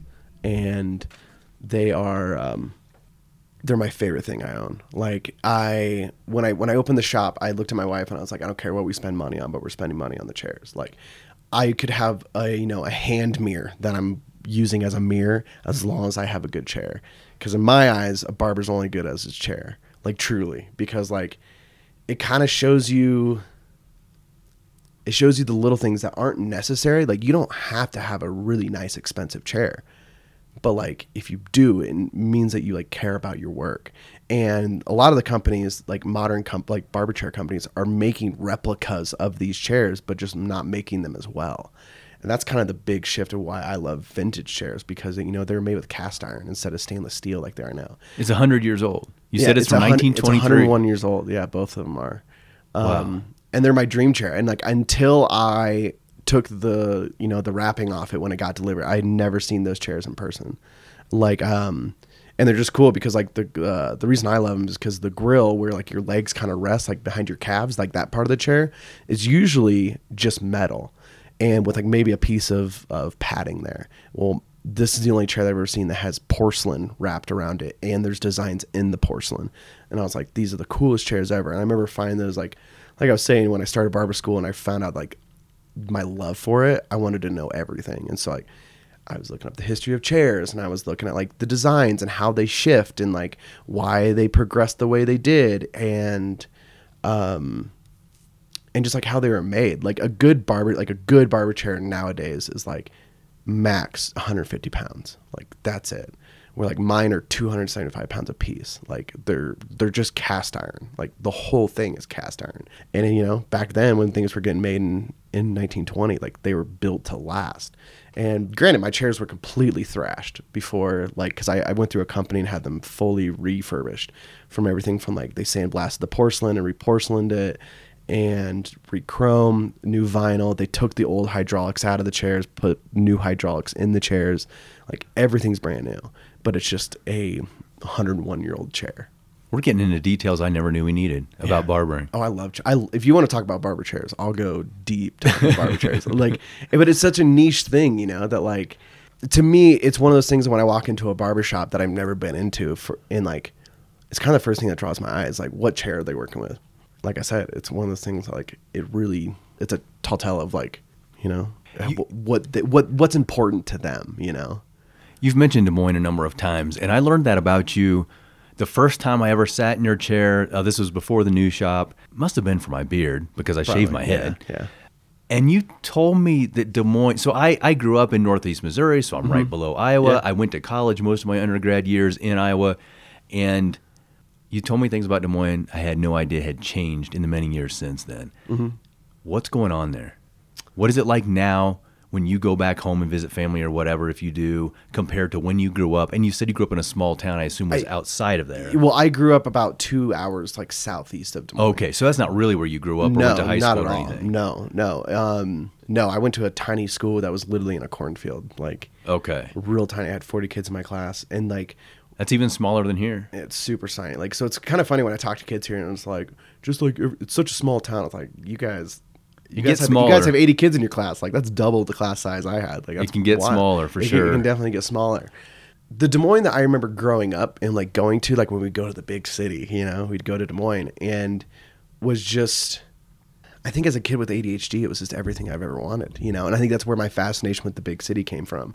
and they are, um, they're my favorite thing I own. Like I, when I, when I opened the shop, I looked at my wife and I was like, I don't care what we spend money on, but we're spending money on the chairs. Like I could have a, you know, a hand mirror that I'm using as a mirror as long as I have a good chair. Cause in my eyes, a barber's only good as his chair, like truly, because like it kind of shows you, it shows you the little things that aren't necessary. Like you don't have to have a really nice, expensive chair. But like, if you do, it means that you like care about your work. And a lot of the companies, like modern comp, like barber chair companies, are making replicas of these chairs, but just not making them as well. And that's kind of the big shift of why I love vintage chairs, because you know they're made with cast iron instead of stainless steel like they are now. It's one hundred years old. You Yeah, said it's, a from hun- nineteen twenty-three. It's one hundred one years old. Yeah, both of them are. Um, Wow. And they're my dream chair. And like until I took the you know the wrapping off it when it got delivered, I had never seen those chairs in person. Like um, and they're just cool because like the uh, the reason I love them is because the grill where like your legs kind of rest like behind your calves, like that part of the chair is usually just metal. And with like maybe a piece of, of padding there. Well, this is the only chair that I've ever seen that has porcelain wrapped around it, and there's designs in the porcelain. And I was like, these are the coolest chairs ever. And I remember finding those, like, like I was saying, when I started barber school and I found out like my love for it, I wanted to know everything. And so like I was looking up the history of chairs, and I was looking at like the designs and how they shift and like why they progressed the way they did, and um. and just like how they were made. Like a good barber, like a good barber chair nowadays is like max one hundred fifty pounds. Like that's it. where like mine are two hundred seventy-five pounds a piece. Like they're they're just cast iron. Like the whole thing is cast iron. And you know, back then when things were getting made in, in nineteen twenty, like they were built to last. And granted, my chairs were completely thrashed before, like, because I, I went through a company and had them fully refurbished from everything from like they sandblasted the porcelain and reporcelained it and re-chrome, new vinyl. They took the old hydraulics out of the chairs, put new hydraulics in the chairs. Like everything's brand new, but it's just a one hundred one year old chair. We're getting into details I never knew we needed about yeah. barbering. Oh, I love. I if you want to talk about barber chairs, I'll go deep talking about barber chairs. Like, but it's such a niche thing, you know, that like to me, it's one of those things when I walk into a barber shop that I've never been into. For in like, it's kind of the first thing that draws my eyes. Like, what chair are they working with? Like I said, it's one of those things. Like, it really, it's a tall tale of like, you know, you, what they, what what's important to them. You know, you've mentioned Des Moines a number of times, and I learned that about you. The first time I ever sat in your chair, uh, this was before the new shop, must have been for my beard because I Probably, shaved my head. Yeah, yeah. And you told me that Des Moines, so I, I grew up in Northeast Missouri, so I'm mm-hmm. right below Iowa. Yeah. I went to college most of my undergrad years in Iowa. And you told me things about Des Moines I had no idea had changed in the many years since then. Mm-hmm. What's going on there? What is it like now when you go back home and visit family or whatever, if you do, compared to when you grew up? And you said you grew up in a small town, I assume was I, outside of there. Well, I grew up about two hours like southeast of Des Moines. Okay, so that's not really where you grew up or no, went to high not school at or all. anything. No, no. Um, no, I went to a tiny school that was literally in a cornfield. Like, okay, real tiny. I had forty kids in my class. And like, that's even smaller than here. It's super tiny. Like, so it's kind of funny when I talk to kids here and it's like, just like, it's such a small town. It's like, you guys... You, you guys get have, smaller. You guys have eighty kids in your class. Like, that's double the class size I had. Like, that's it can get wild. smaller for it sure. Can, it can definitely get smaller. The Des Moines that I remember growing up and like going to, like when we go to the big city, you know, we'd go to Des Moines and was just, I think as a kid with A D H D, it was just everything I've ever wanted, you know? And I think that's where my fascination with the big city came from.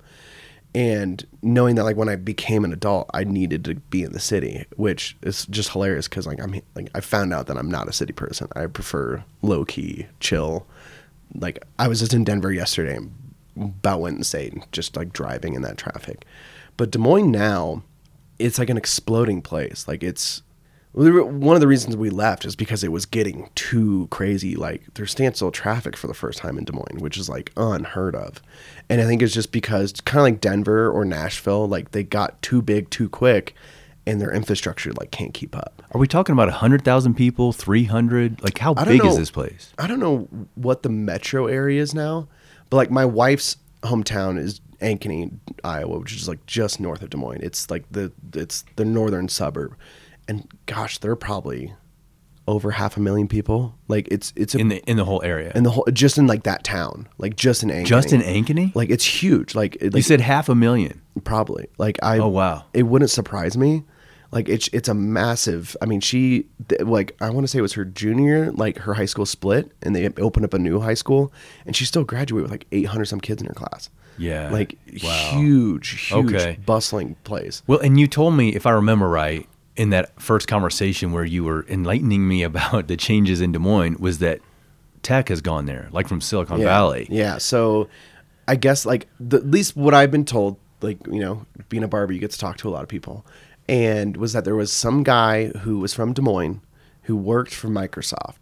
And knowing that like when I became an adult, I needed to be in the city, which is just hilarious because like I'm like I found out that I'm not a city person. I prefer low key, chill. Like I was just in Denver yesterday and about went insane just like driving in that traffic. But Des Moines now, it's like an exploding place. Like it's one of the reasons we left is because it was getting too crazy. Like there's standstill traffic for the first time in Des Moines, which is like unheard of. And I think it's just because kind of like Denver or Nashville, like they got too big too quick and their infrastructure like can't keep up. Are we talking about one hundred thousand people, three hundred? Like how big know, is this place? I don't know what the metro area is now, but like my wife's hometown is Ankeny, Iowa, which is like just north of Des Moines. It's like the it's the northern suburb. And gosh, they're probably over half a million people. Like it's it's a, in the in the whole area. In the whole just in like that town. Like just in Ankeny. Just in Ankeny? Like it's huge. Like, it, like you said half a million. Probably. Like I Oh wow. It wouldn't surprise me. Like it's it's a massive. I mean, she like I want to say it was her junior, like her high school split, and they opened up a new high school, and she still graduated with like eight hundred some kids in her class. Yeah, like wow. huge, huge, okay. bustling place. Well, and you told me, if I remember right, in that first conversation where you were enlightening me about the changes in Des Moines, was that tech has gone there, like from Silicon yeah. Valley. Yeah. So, I guess like the, at least what I've been told, like you know, being a barber, you get to talk to a lot of people. And was that there was some guy who was from Des Moines who worked for Microsoft,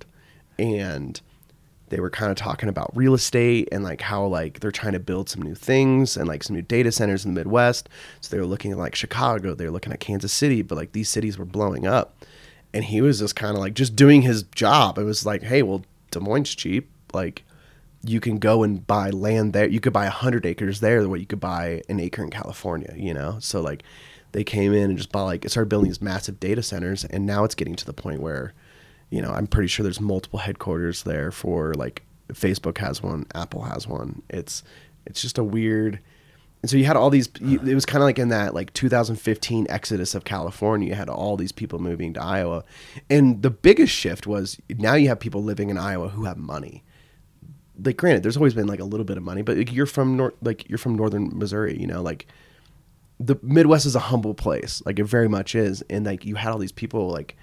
and they were kind of talking about real estate and like how like they're trying to build some new things and like some new data centers in the Midwest. So they were looking at like Chicago, they were looking at Kansas City, but like these cities were blowing up. And he was just kind of like just doing his job. It was like, hey, well, Des Moines is cheap. Like you can go and buy land there. You could buy a hundred acres there, what you could buy an acre in California, you know? So like, they came in and just bought like started building these massive data centers, and now it's getting to the point where, you know, I'm pretty sure there's multiple headquarters there for like Facebook has one, Apple has one. It's it's just a weird. And so you had all these. You, it was kind of like in that like two thousand fifteen exodus of California. You had all these people moving to Iowa, and the biggest shift was now you have people living in Iowa who have money. Like granted, there's always been like a little bit of money, but like, you're from nor- like you're from northern Missouri, you know, like. The Midwest is a humble place, like it very much is, and like you had all these people like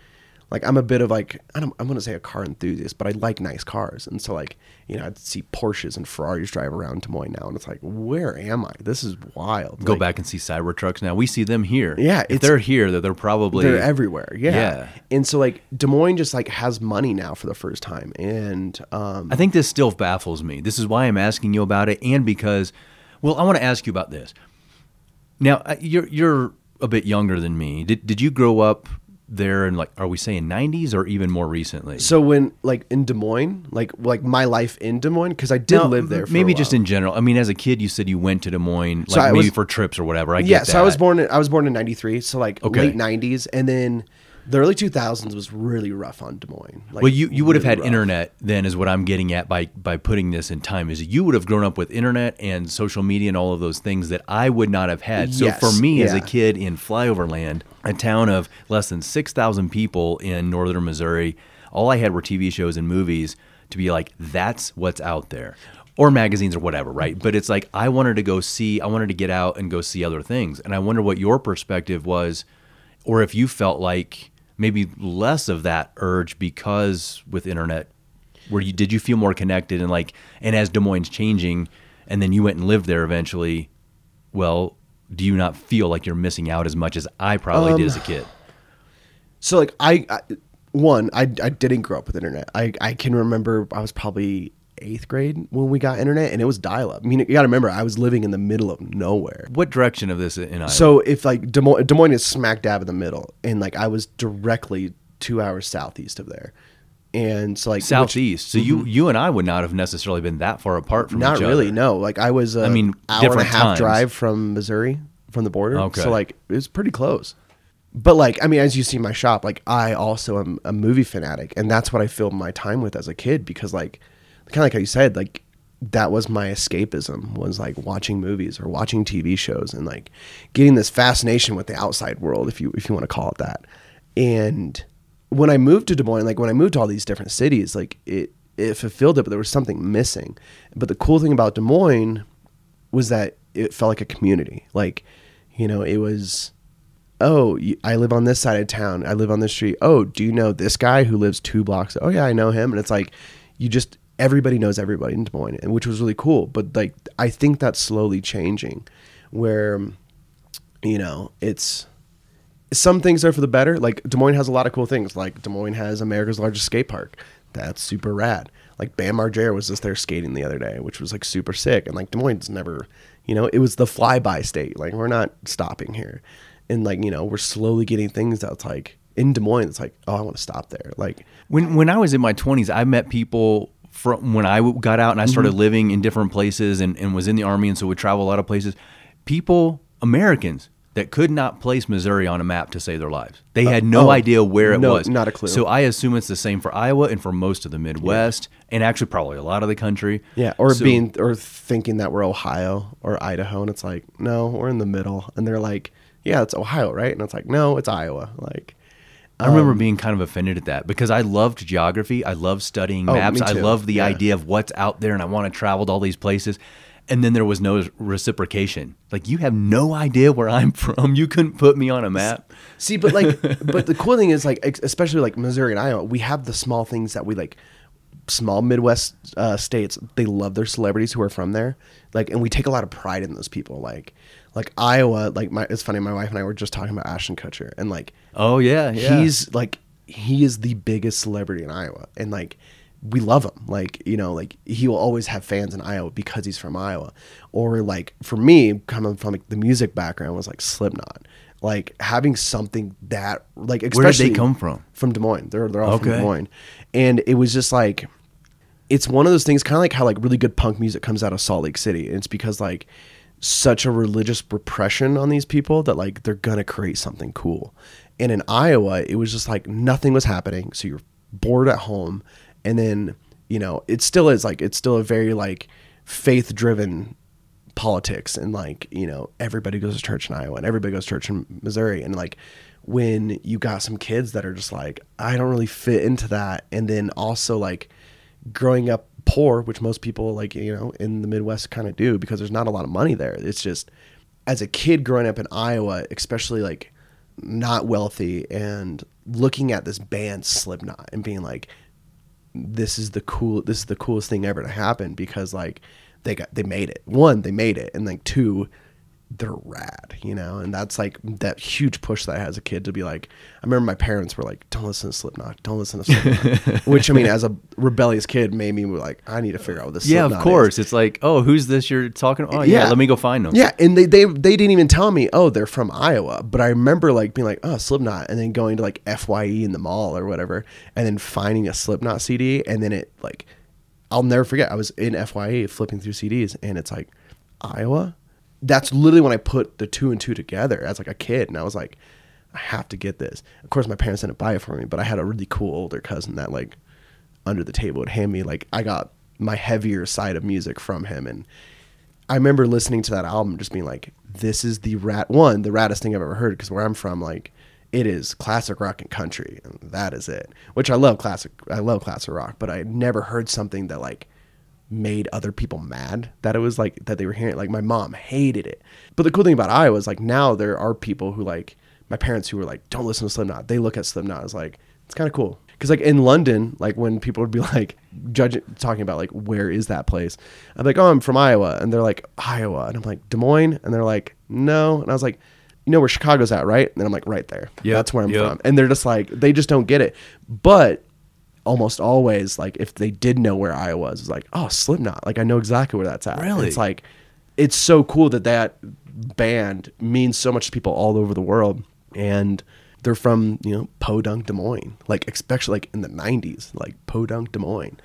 like I'm a bit of like I don't I'm gonna say a car enthusiast, but I like nice cars, and so like you know I'd see Porsches and Ferraris drive around Des Moines now, and it's like where am I? This is wild. Go like, back and see Cybertrucks now. We see them here. Yeah, if they're here, they're, they're probably they're everywhere. Yeah. Yeah. And so like Des Moines just like has money now for the first time, and um, I think this still baffles me. This is why I'm asking you about it, and because, well, I want to ask you about this. Now uh, you're you're a bit younger than me. Did did you grow up there in like, are we saying nineties or even more recently? So when like in Des Moines, like like my life in Des Moines, because I did No, live there. For maybe a just while. in general. I mean, as a kid, you said you went to Des Moines, like So I maybe was- for trips or whatever. I get Yeah, that. so I was born. In, I was born in ninety-three, so like Okay. late nineties, and then the early two thousands was really rough on Des Moines. Like, Well, you, you would have really had rough. internet then, is what I'm getting at by by putting this in time. Is you would have grown up with internet and social media and all of those things that I would not have had. So Yes, for me as a yeah. kid in Flyover Land, a town of less than six thousand people in northern Missouri, all I had were T V shows and movies to be like, that's what's out there. Or magazines or whatever, right? But it's like I wanted to go see, I wanted to get out and go see other things. And I wonder what your perspective was, or if you felt like maybe less of that urge because with internet, where you did you feel more connected and like, and as Des Moines changing, and then you went and lived there eventually, well, do you not feel like you're missing out as much as I probably Um, did as a kid? So like I, I one I, I didn't grow up with internet. I I can remember I was probably eighth grade when we got internet, and it was dial up. I mean, you got to remember I was living in the middle of nowhere. What direction of this in Iowa? So if like Des Moines, Des Moines is smack dab in the middle, and like I was directly two hours southeast of there, and so like which- southeast. So you you and I would not have necessarily been that far apart from not each really other. no. Like I was a I mean, hour and a different half times. drive from Missouri from the border. Okay. So like it was pretty close. But like I mean, as you see my shop, like I also am a movie fanatic, and that's what I filled my time with as a kid because like kind of like how you said like. That was my escapism, was like watching movies or watching T V shows and like getting this fascination with the outside world, if you if you want to call it that. And when I moved to Des Moines, like when I moved to all these different cities, like it it fulfilled it, but there was something missing. But the cool thing about Des Moines was that it felt like a community. Like, you know, it was, oh, you- I live on this side of town. I live on this street. Oh, do you know this guy who lives two blocks? Oh yeah, I know him. And it's like you just everybody knows everybody in Des Moines, and which was really cool. But like, I think that's slowly changing where, you know, it's some things are for the better. Like Des Moines has a lot of cool things. Like Des Moines has America's largest skate park. That's super rad. Like Bam Margera was just there skating the other day, which was like super sick. And like Des Moines never, you know, it was the flyby state. Like we're not stopping here. And like, you know, we're slowly getting things that's like in Des Moines. It's like, oh, I want to stop there. Like When when I was in my twenties, I met people from when I got out and I started Mm-hmm. living in different places and, and was in the Army, and so would travel a lot of places. People, Americans, that could not place Missouri on a map to save their lives. They had no oh, idea where it no, was. not a clue. So I assume it's the same for Iowa and for most of the Midwest, and actually probably a lot of the country. yeah, or So- being or thinking that we're Ohio or Idaho, and it's like, no, we're in the middle. And they're like, yeah, it's Ohio, right? And it's like, no, it's Iowa. Like I remember Um, being kind of offended at that because I loved geography. I loved studying Oh, maps. me I too. love the Yeah. idea of what's out there, and I want to travel to all these places. And then there was no reciprocation. Like, you have no idea where I'm from. You couldn't put me on a map. See, but like, but the cool thing is like, ex- especially like Missouri and Iowa, we have the small things that we like. Small Midwest uh, states, they love their celebrities who are from there. Like, and we take a lot of pride in those people. Like, like Iowa. Like, my it's funny. My wife and I were just talking about Ashton Kutcher, and like, Oh, yeah, yeah. he's like, he is the biggest celebrity in Iowa, and like, we love him. Like, you know, like he will always have fans in Iowa because he's from Iowa. Or like for me, coming from like the music background, was like Slipknot. Like having something that like especially Where did they come from? From Des Moines. They're they're all from Okay. Des Moines, and it was just like, it's one of those things, kind of like how like really good punk music comes out of Salt Lake City. And it's because like such a religious repression on these people that like they're gonna create something cool. And in Iowa, it was just like nothing was happening, so you're bored at home. And then, you know, it still is like, it's still a very like faith driven politics. And like, you know, everybody goes to church in Iowa and everybody goes to church in Missouri. And like, when you got some kids that are just like, I don't really fit into that. And then also like growing up poor, which most people like, you know, in the Midwest kind of do because there's not a lot of money there. It's just, as a kid growing up in Iowa, especially like not wealthy, and looking at this band Slipknot and being like, this is the cool, this is the coolest thing ever to happen, because like they got, they made it. One, they made it. And like two, they're rad, you know? And that's like that huge push that I had as a kid to be like, I remember my parents were like, don't listen to Slipknot, don't listen to Slipknot, which I mean, as a rebellious kid made me like, I need to figure out what this yeah, Slipknot of course. is. It's like, oh, who's this you're talking about? Oh yeah, Yeah. let me go find them. Yeah. And they, they, they didn't even tell me, oh, they're from Iowa. But I remember like being like, oh, Slipknot. And then going to like F Y E in the mall or whatever. And then finding a Slipknot C D. And then it like, I'll never forget. I was in F Y E flipping through C Ds, and it's like, Iowa? That's literally when I put the two and two together as like a kid. And I was like, I have to get this. Of course, my parents didn't buy it for me, but I had a really cool older cousin that like under the table would hand me, like, I got my heavier side of music from him. And I remember listening to that album just being like, this is the rat one, the raddest thing I've ever heard. Because where I'm from, like, it is classic rock and country, and that is it. Which I love classic. I love classic rock, but I never heard something that like made other people mad that it was like that they were hearing. Like my mom hated it. But the cool thing about Iowa is like now there are people who like my parents who were like, don't listen to Slipknot. They look at Slipknot as like, it's kind of cool. Because like in London, like when people would be like judging, talking about like, where is that place? I'm like, oh, I'm from Iowa. And they're like, Iowa. And I'm like, Des Moines. And they're like, no. And I was like, you know where Chicago's at, right? And then I'm like, right there. Yep, That's where I'm yep. from. And they're just like, they just don't get it. But almost always, like if they did know where Iowa was, it's like, oh, Slipknot. Like I know exactly where that's at. Really? It's like, it's so cool that that band means so much to people all over the world. And they're from, you know, Podunk, Des Moines, like especially like in the nineties, like Podunk, Des Moines.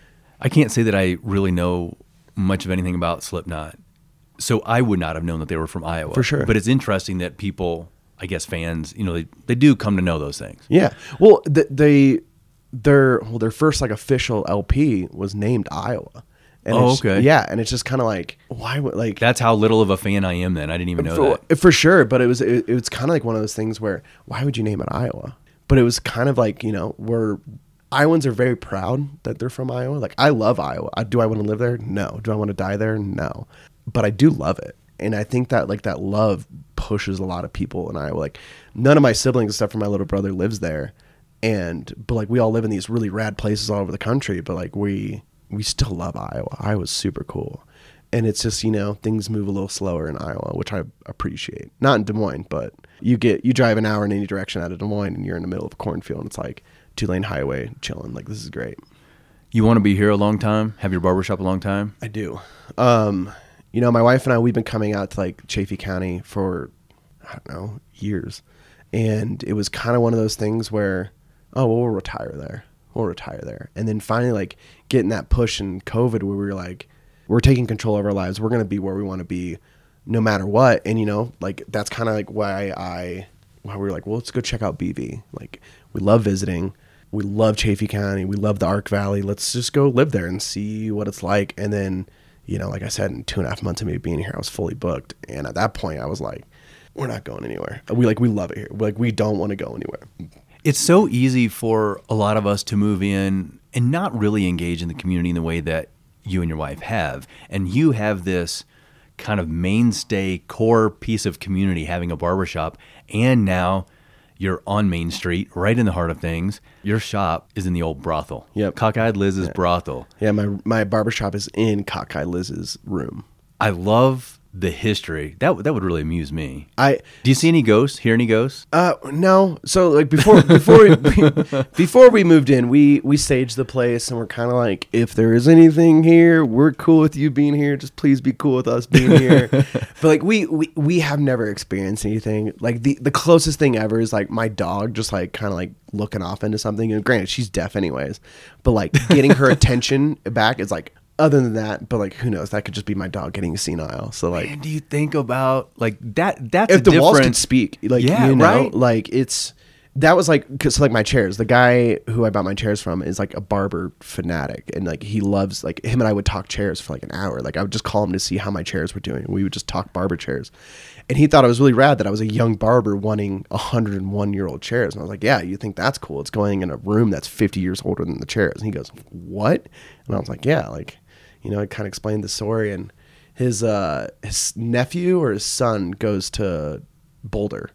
I can't say that I really know much of anything about Slipknot. So I would not have known that they were from Iowa. For sure. But it's interesting that people, I guess fans, you know, they, they do come to know those things. Yeah. Well, th- they, their, well, their first like official L P was named Iowa. And Oh, it's- okay. Yeah. And it's just kind of like, why would like, That's how little of a fan I am then. I didn't even know for, that. for sure. But it was, it, it was kind of like one of those things where, why would you name it Iowa? But it was kind of like, you know, we're, Iowans are very proud that they're from Iowa. Like I love Iowa. I, do I want to live there? No. Do I want to die there? No. But I do love it. And I think that like that love pushes a lot of people in Iowa. Like none of my siblings except for my little brother lives there. And, but like we all live in these really rad places all over the country, but like we, we still love Iowa. Iowa's super cool. And it's just, you know, things move a little slower in Iowa, which I appreciate. Not in Des Moines, but you get, you drive an hour in any direction out of Des Moines and you're in the middle of a cornfield and it's like two lane highway chilling. Like this is great. You want to be here a long time? Have your barbershop a long time? I do. Um, you know, my wife and I, we've been coming out to like Chaffee County for, I don't know, years. And it was kind of one of those things where, oh, well, we'll retire there. We'll retire there. And then finally like getting that push in COVID where we were like, we're taking control of our lives. We're going to be where we want to be no matter what. And, you know, like that's kind of like why I, why we were like, well, let's go check out B V. Like we love visiting. We love Chaffee County. We love the Ark Valley. Let's just go live there and see what it's like. And then, you know, like I said, in two and a half months of me being here, I was fully booked. And at that point I was like, we're not going anywhere. We like, we love it here. Like we don't want to go anywhere. It's so easy for a lot of us to move in and not really engage in the community in the way that you and your wife have. And you have this kind of mainstay core piece of community having a barbershop. And now you're on Main Street, right in the heart of things. Your shop is in the old brothel. Yep. Cockeyed Liz's Yeah. brothel. Yeah, my my barbershop is in Cockeyed Liz's room. I love the history. That that would really amuse me. I Do you see any ghosts? Hear any ghosts? uh no. So like before before we, before we moved in, we we staged the place and we're kind of like, if there is anything here, we're cool with you being here. Just please be cool with us being here. But like we, we we have never experienced anything. Like the the closest thing ever is like my dog just like kind of like looking off into something. And granted, she's deaf anyways, but like getting her attention back is like. Other than that, but like, who knows? That could just be my dog getting senile. So like, Man, do you think about like that? That's if a the walls different- could speak, like, Yeah, you know, right. like it's, that was like, cause like my chairs, the guy who I bought my chairs from is like a barber fanatic. And like, he loves like him and I would talk chairs for like an hour. Like I would just call him to see how my chairs were doing. We would just talk barber chairs. And he thought it was really rad that I was a young barber wanting one hundred one year old chairs. And I was like, yeah, you think that's cool. It's going in a room that's fifty years older than the chairs. And he goes, what? And I was like, yeah, like, you know, I kind of explained the story, and his uh, his nephew or his son goes to Boulder,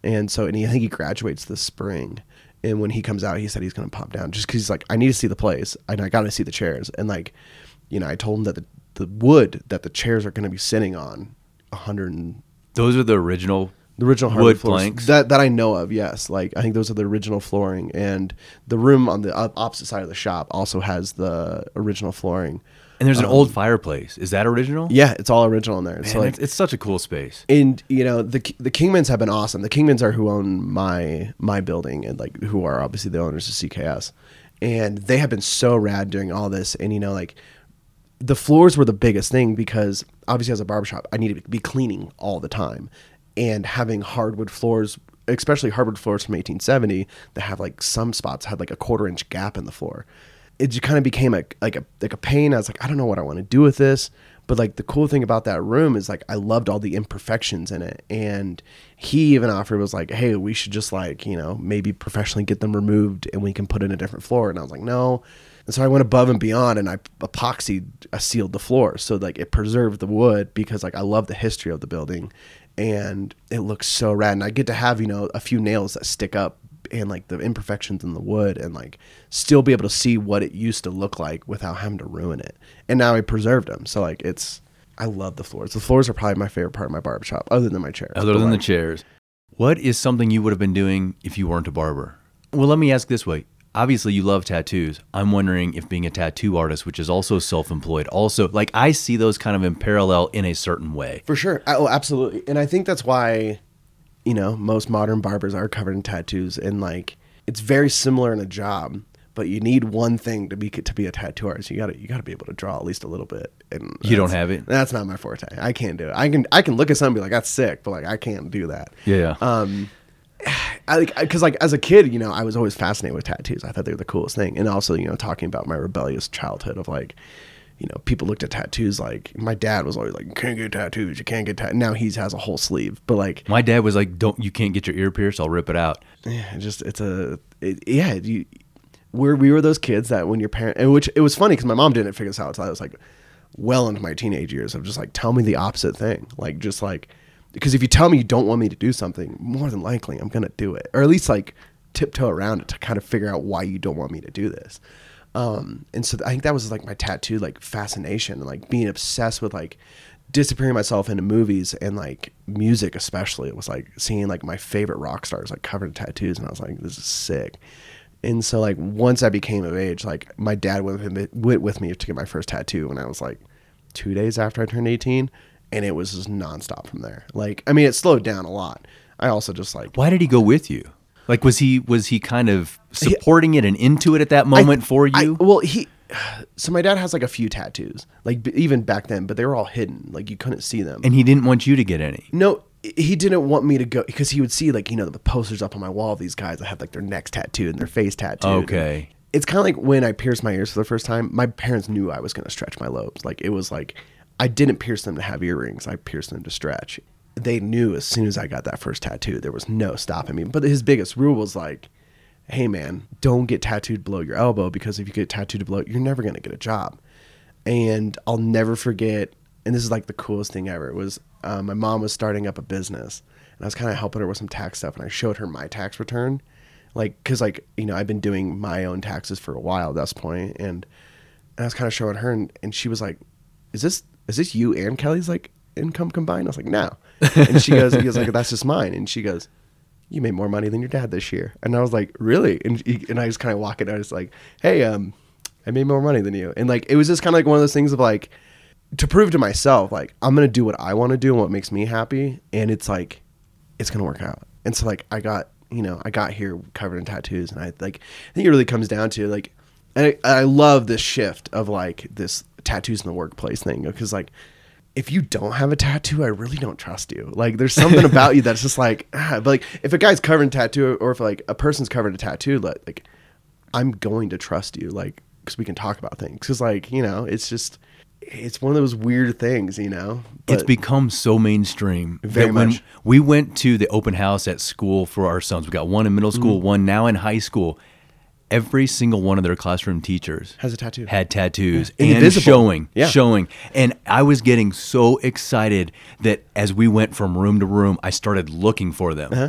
And so, and he, I think he graduates this spring. And when he comes out, he said he's going to pop down just because he's like, I need to see the place and I got to see the chairs. And like, you know, I told him that the, the wood that the chairs are going to be sitting on, a hundred and those are the original, the original wood hardwood floors planks that that I know of. Yes, like I think those are the original flooring, and the room on the opposite side of the shop also has the original flooring. And there's an um, old fireplace. Is that original? Yeah, it's all original in there. Man, so like, it's, it's such a cool space. and you know the the Kingmans have been awesome. The Kingmans are who own my my building and like who are obviously the owners of C K S, and they have been so rad during all this. And you know like the floors were the biggest thing because obviously as a barbershop I need to be cleaning all the time, and having hardwood floors, especially hardwood floors from eighteen seventy that have like some spots had like a quarter inch gap in the floor. It just kind of became a like a like a pain. I was like, I don't know what I want to do with this. But like the cool thing about that room is like I loved all the imperfections in it. And he even offered, was like, hey, we should just like, you know, maybe professionally get them removed and we can put in a different floor. And I was like, no. And so I went above and beyond and I epoxied, I sealed the floor. So like it preserved the wood because like I love the history of the building and it looks so rad. And I get to have, you know, a few nails that stick up and like the imperfections in the wood and like still be able to see what it used to look like without having to ruin it. And now I preserved them. So like it's, I love the floors. The floors are probably my favorite part of my barbershop other than my chairs. Other But, than like, the chairs. What is something you would have been doing if you weren't a barber? Well, let me ask this way. Obviously, you love tattoos. I'm wondering if being a tattoo artist, which is also self-employed, also, like, I see those kind of in parallel in a certain way. For sure. I, oh, absolutely. And I think that's why, you know, most modern barbers are covered in tattoos. And, like, it's very similar in a job, but you need one thing to be to be a tattoo artist. You got to you got to be able to draw at least a little bit. And You don't have it? That's not my forte. I can't do it. I can I can look at something and be like, that's sick, but, like, I can't do that. Yeah. Um, I like because like as a kid, you know, I was always fascinated with tattoos. I thought they were the coolest thing, and also, you know, talking about my rebellious childhood of like, you know, people looked at tattoos like my dad was always like, you can't get tattoos, you can't get tattoos. Now he has a whole sleeve, but like My dad was like, "Don't you can't get your ear pierced? I'll rip it out." yeah, it just it's a it, yeah. You, we're we were those kids that when your parent, and which it was funny because my mom didn't figure this out until I was like well into my teenage years of just like tell me the opposite thing, like just like. Because if you tell me you don't want me to do something, more than likely I'm going to do it. Or at least like tiptoe around it to kind of figure out why you don't want me to do this. Um, and so I think that was like my tattoo like fascination and like being obsessed with like disappearing myself into movies and like music especially. It was like seeing like my favorite rock stars like covered in tattoos and I was like, this is sick. And so like once I became of age, like my dad went with me, went with me to get my first tattoo when I was like two days after I turned eighteen. And it was just nonstop from there. Like, I mean, it slowed down a lot. I also just like. Why did he go with you? Like, was he was he kind of supporting he, it and into it at that moment I, for you? I, well, he. So my dad has like a few tattoos, like even back then, but they were all hidden. Like you couldn't see them. And he didn't want you to get any. No, he didn't want me to go because he would see like, you know, the posters up on my wall of these guys that have like their necks tattooed and their face tattooed. Okay. And it's kind of like when I pierced my ears for the first time. My parents knew I was going to stretch my lobes. Like it was like. I didn't pierce them to have earrings. I pierced them to stretch. They knew as soon as I got that first tattoo, there was no stopping me. But his biggest rule was like, hey man, don't get tattooed below your elbow because if you get tattooed below, you're never going to get a job. And I'll never forget, and this is like the coolest thing ever, it was uh, my mom was starting up a business and I was kind of helping her with some tax stuff and I showed her my tax return. Like, cause like, you know, I've been doing my own taxes for a while at this point and, and I was kind of showing her and, and she was like, is this, is this you and Kelly's like income combined? I was like, no. And she goes, he goes like, that's just mine. And she goes, you made more money than your dad this year. And I was like, really? And he, and I was kind of walking out. I was like, hey, um, I made more money than you. And like, it was just kind of like one of those things of like, to prove to myself, like, I'm going to do what I want to do and what makes me happy. And it's like, it's going to work out. And so like, I got, you know, I got here covered in tattoos and I like, I think it really comes down to like, I, I love this shift of like this tattoos in the workplace thing because like if you don't have a tattoo I really don't trust you. Like there's something about you that's just like ah, but like if a guy's covered in tattoo or if like a person's covered in tattoo like, like I'm going to trust you like because we can talk about things because like you know it's just it's one of those weird things you know but it's become so mainstream very that when much. We went to the open house at school for our sons. We got one in middle school, mm-hmm. one now in high school. Every single one of their classroom teachers has a tattoo, had tattoos yeah. and Invisible. showing, yeah. showing. And I was getting so excited that as we went from room to room, I started looking for them. Uh-huh.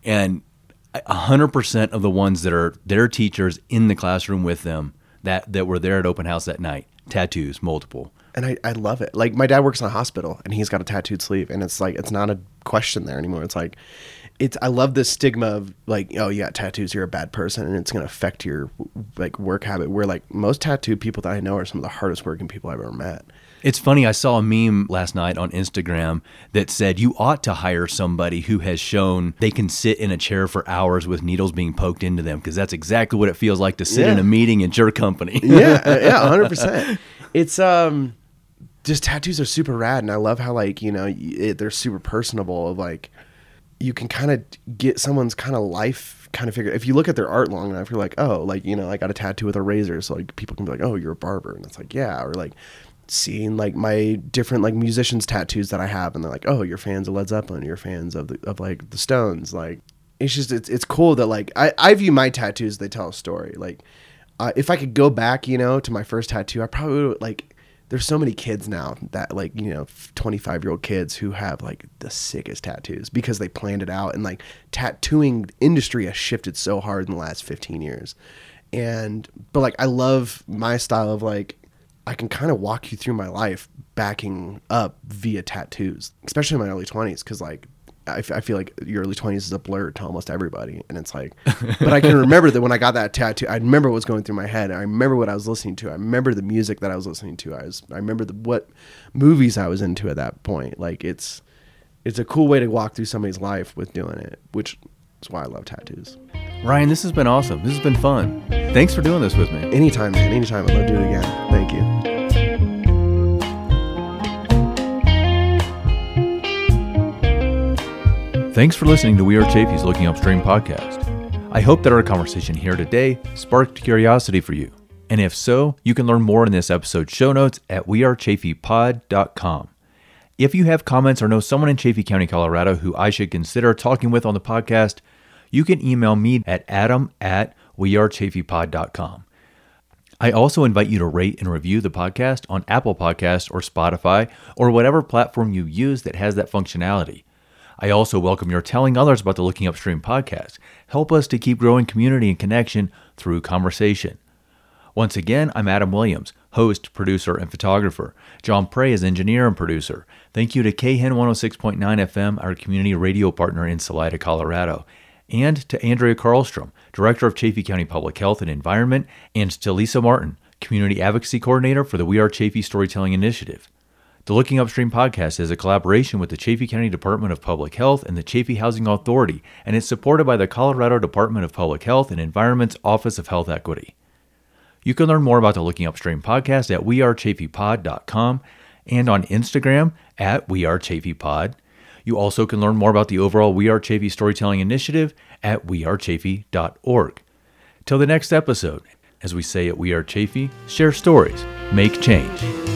And one hundred percent of the ones that are their teachers in the classroom with them that, that were there at open house that night, tattoos, multiple. And I, I love it. Like, my dad works in a hospital and he's got a tattooed sleeve, and it's like, it's not a question there anymore. It's like, it's, I love this stigma of like, oh, you got tattoos, you're a bad person, and it's going to affect your like work habit. Where like most tattooed people that I know are some of the hardest working people I've ever met. It's funny. I saw a meme last night on Instagram that said you ought to hire somebody who has shown they can sit in a chair for hours with needles being poked into them, because that's exactly what it feels like to sit yeah. in a meeting at your company. yeah, yeah, one hundred percent. It's um, just tattoos are super rad, and I love how like you know it, they're super personable. Of like, you can kind of get someone's kind of life kind of figure. If you look at their art long enough, you're like, oh, like you know, I got a tattoo with a razor, so like people can be like, oh, you're a barber, and it's like, yeah, or like. Seeing like my different like musicians tattoos that I have, and they're like, oh, you're fans of Led Zeppelin, you're fans of the of like the Stones. Like it's just it's it's cool that like I, I view my tattoos, they tell a story. Like uh, if I could go back, you know, to my first tattoo, I probably would, like there's so many kids now that like, you know, twenty-five year old kids who have like the sickest tattoos because they planned it out, and like tattooing industry has shifted so hard in the last fifteen years. And but like I love my style of like I can kind of walk you through my life backing up via tattoos, especially in my early twenties. Cause like, I, f- I feel like your early twenties is a blur to almost everybody. And it's like, but I can remember that when I got that tattoo, I remember what was going through my head. I remember what I was listening to. I remember the music that I was listening to. I was, I remember the, what movies I was into at that point. Like it's, it's a cool way to walk through somebody's life with doing it, which is why I love tattoos. Ryan, this has been awesome. This has been fun. Thanks for doing this with me. Anytime, man. Anytime. I'd love to do it again. Thank you. Thanks for listening to We Are Chafee's Looking Upstream podcast. I hope that our conversation here today sparked curiosity for you. And if so, you can learn more in this episode's show notes at we are chafee pod dot com. If you have comments or know someone in Chaffee County, Colorado who I should consider talking with on the podcast, you can email me at adam at we are chafee pod dot com. I also invite you to rate and review the podcast on Apple Podcasts or Spotify or whatever platform you use that has that functionality. I also welcome your telling others about the Looking Upstream podcast. Help us to keep growing community and connection through conversation. Once again, I'm Adam Williams, host, producer, and photographer. John Prey is engineer and producer. Thank you to K H E N one oh six point nine F M, our community radio partner in Salida, Colorado. And to Andrea Karlstrom, Director of Chaffee County Public Health and Environment, and to Lisa Martin, Community Advocacy Coordinator for the We Are Chafee Storytelling Initiative. The Looking Upstream podcast is a collaboration with the Chaffee County Department of Public Health and the Chaffee Housing Authority, and is supported by the Colorado Department of Public Health and Environment's Office of Health Equity. You can learn more about the Looking Upstream podcast at we are chafee pod dot com and on Instagram at we are chafee pod. You also can learn more about the overall We Are Chafee Storytelling Initiative at we are chafee dot org. Till the next episode, as we say at We Are Chafee, share stories, make change.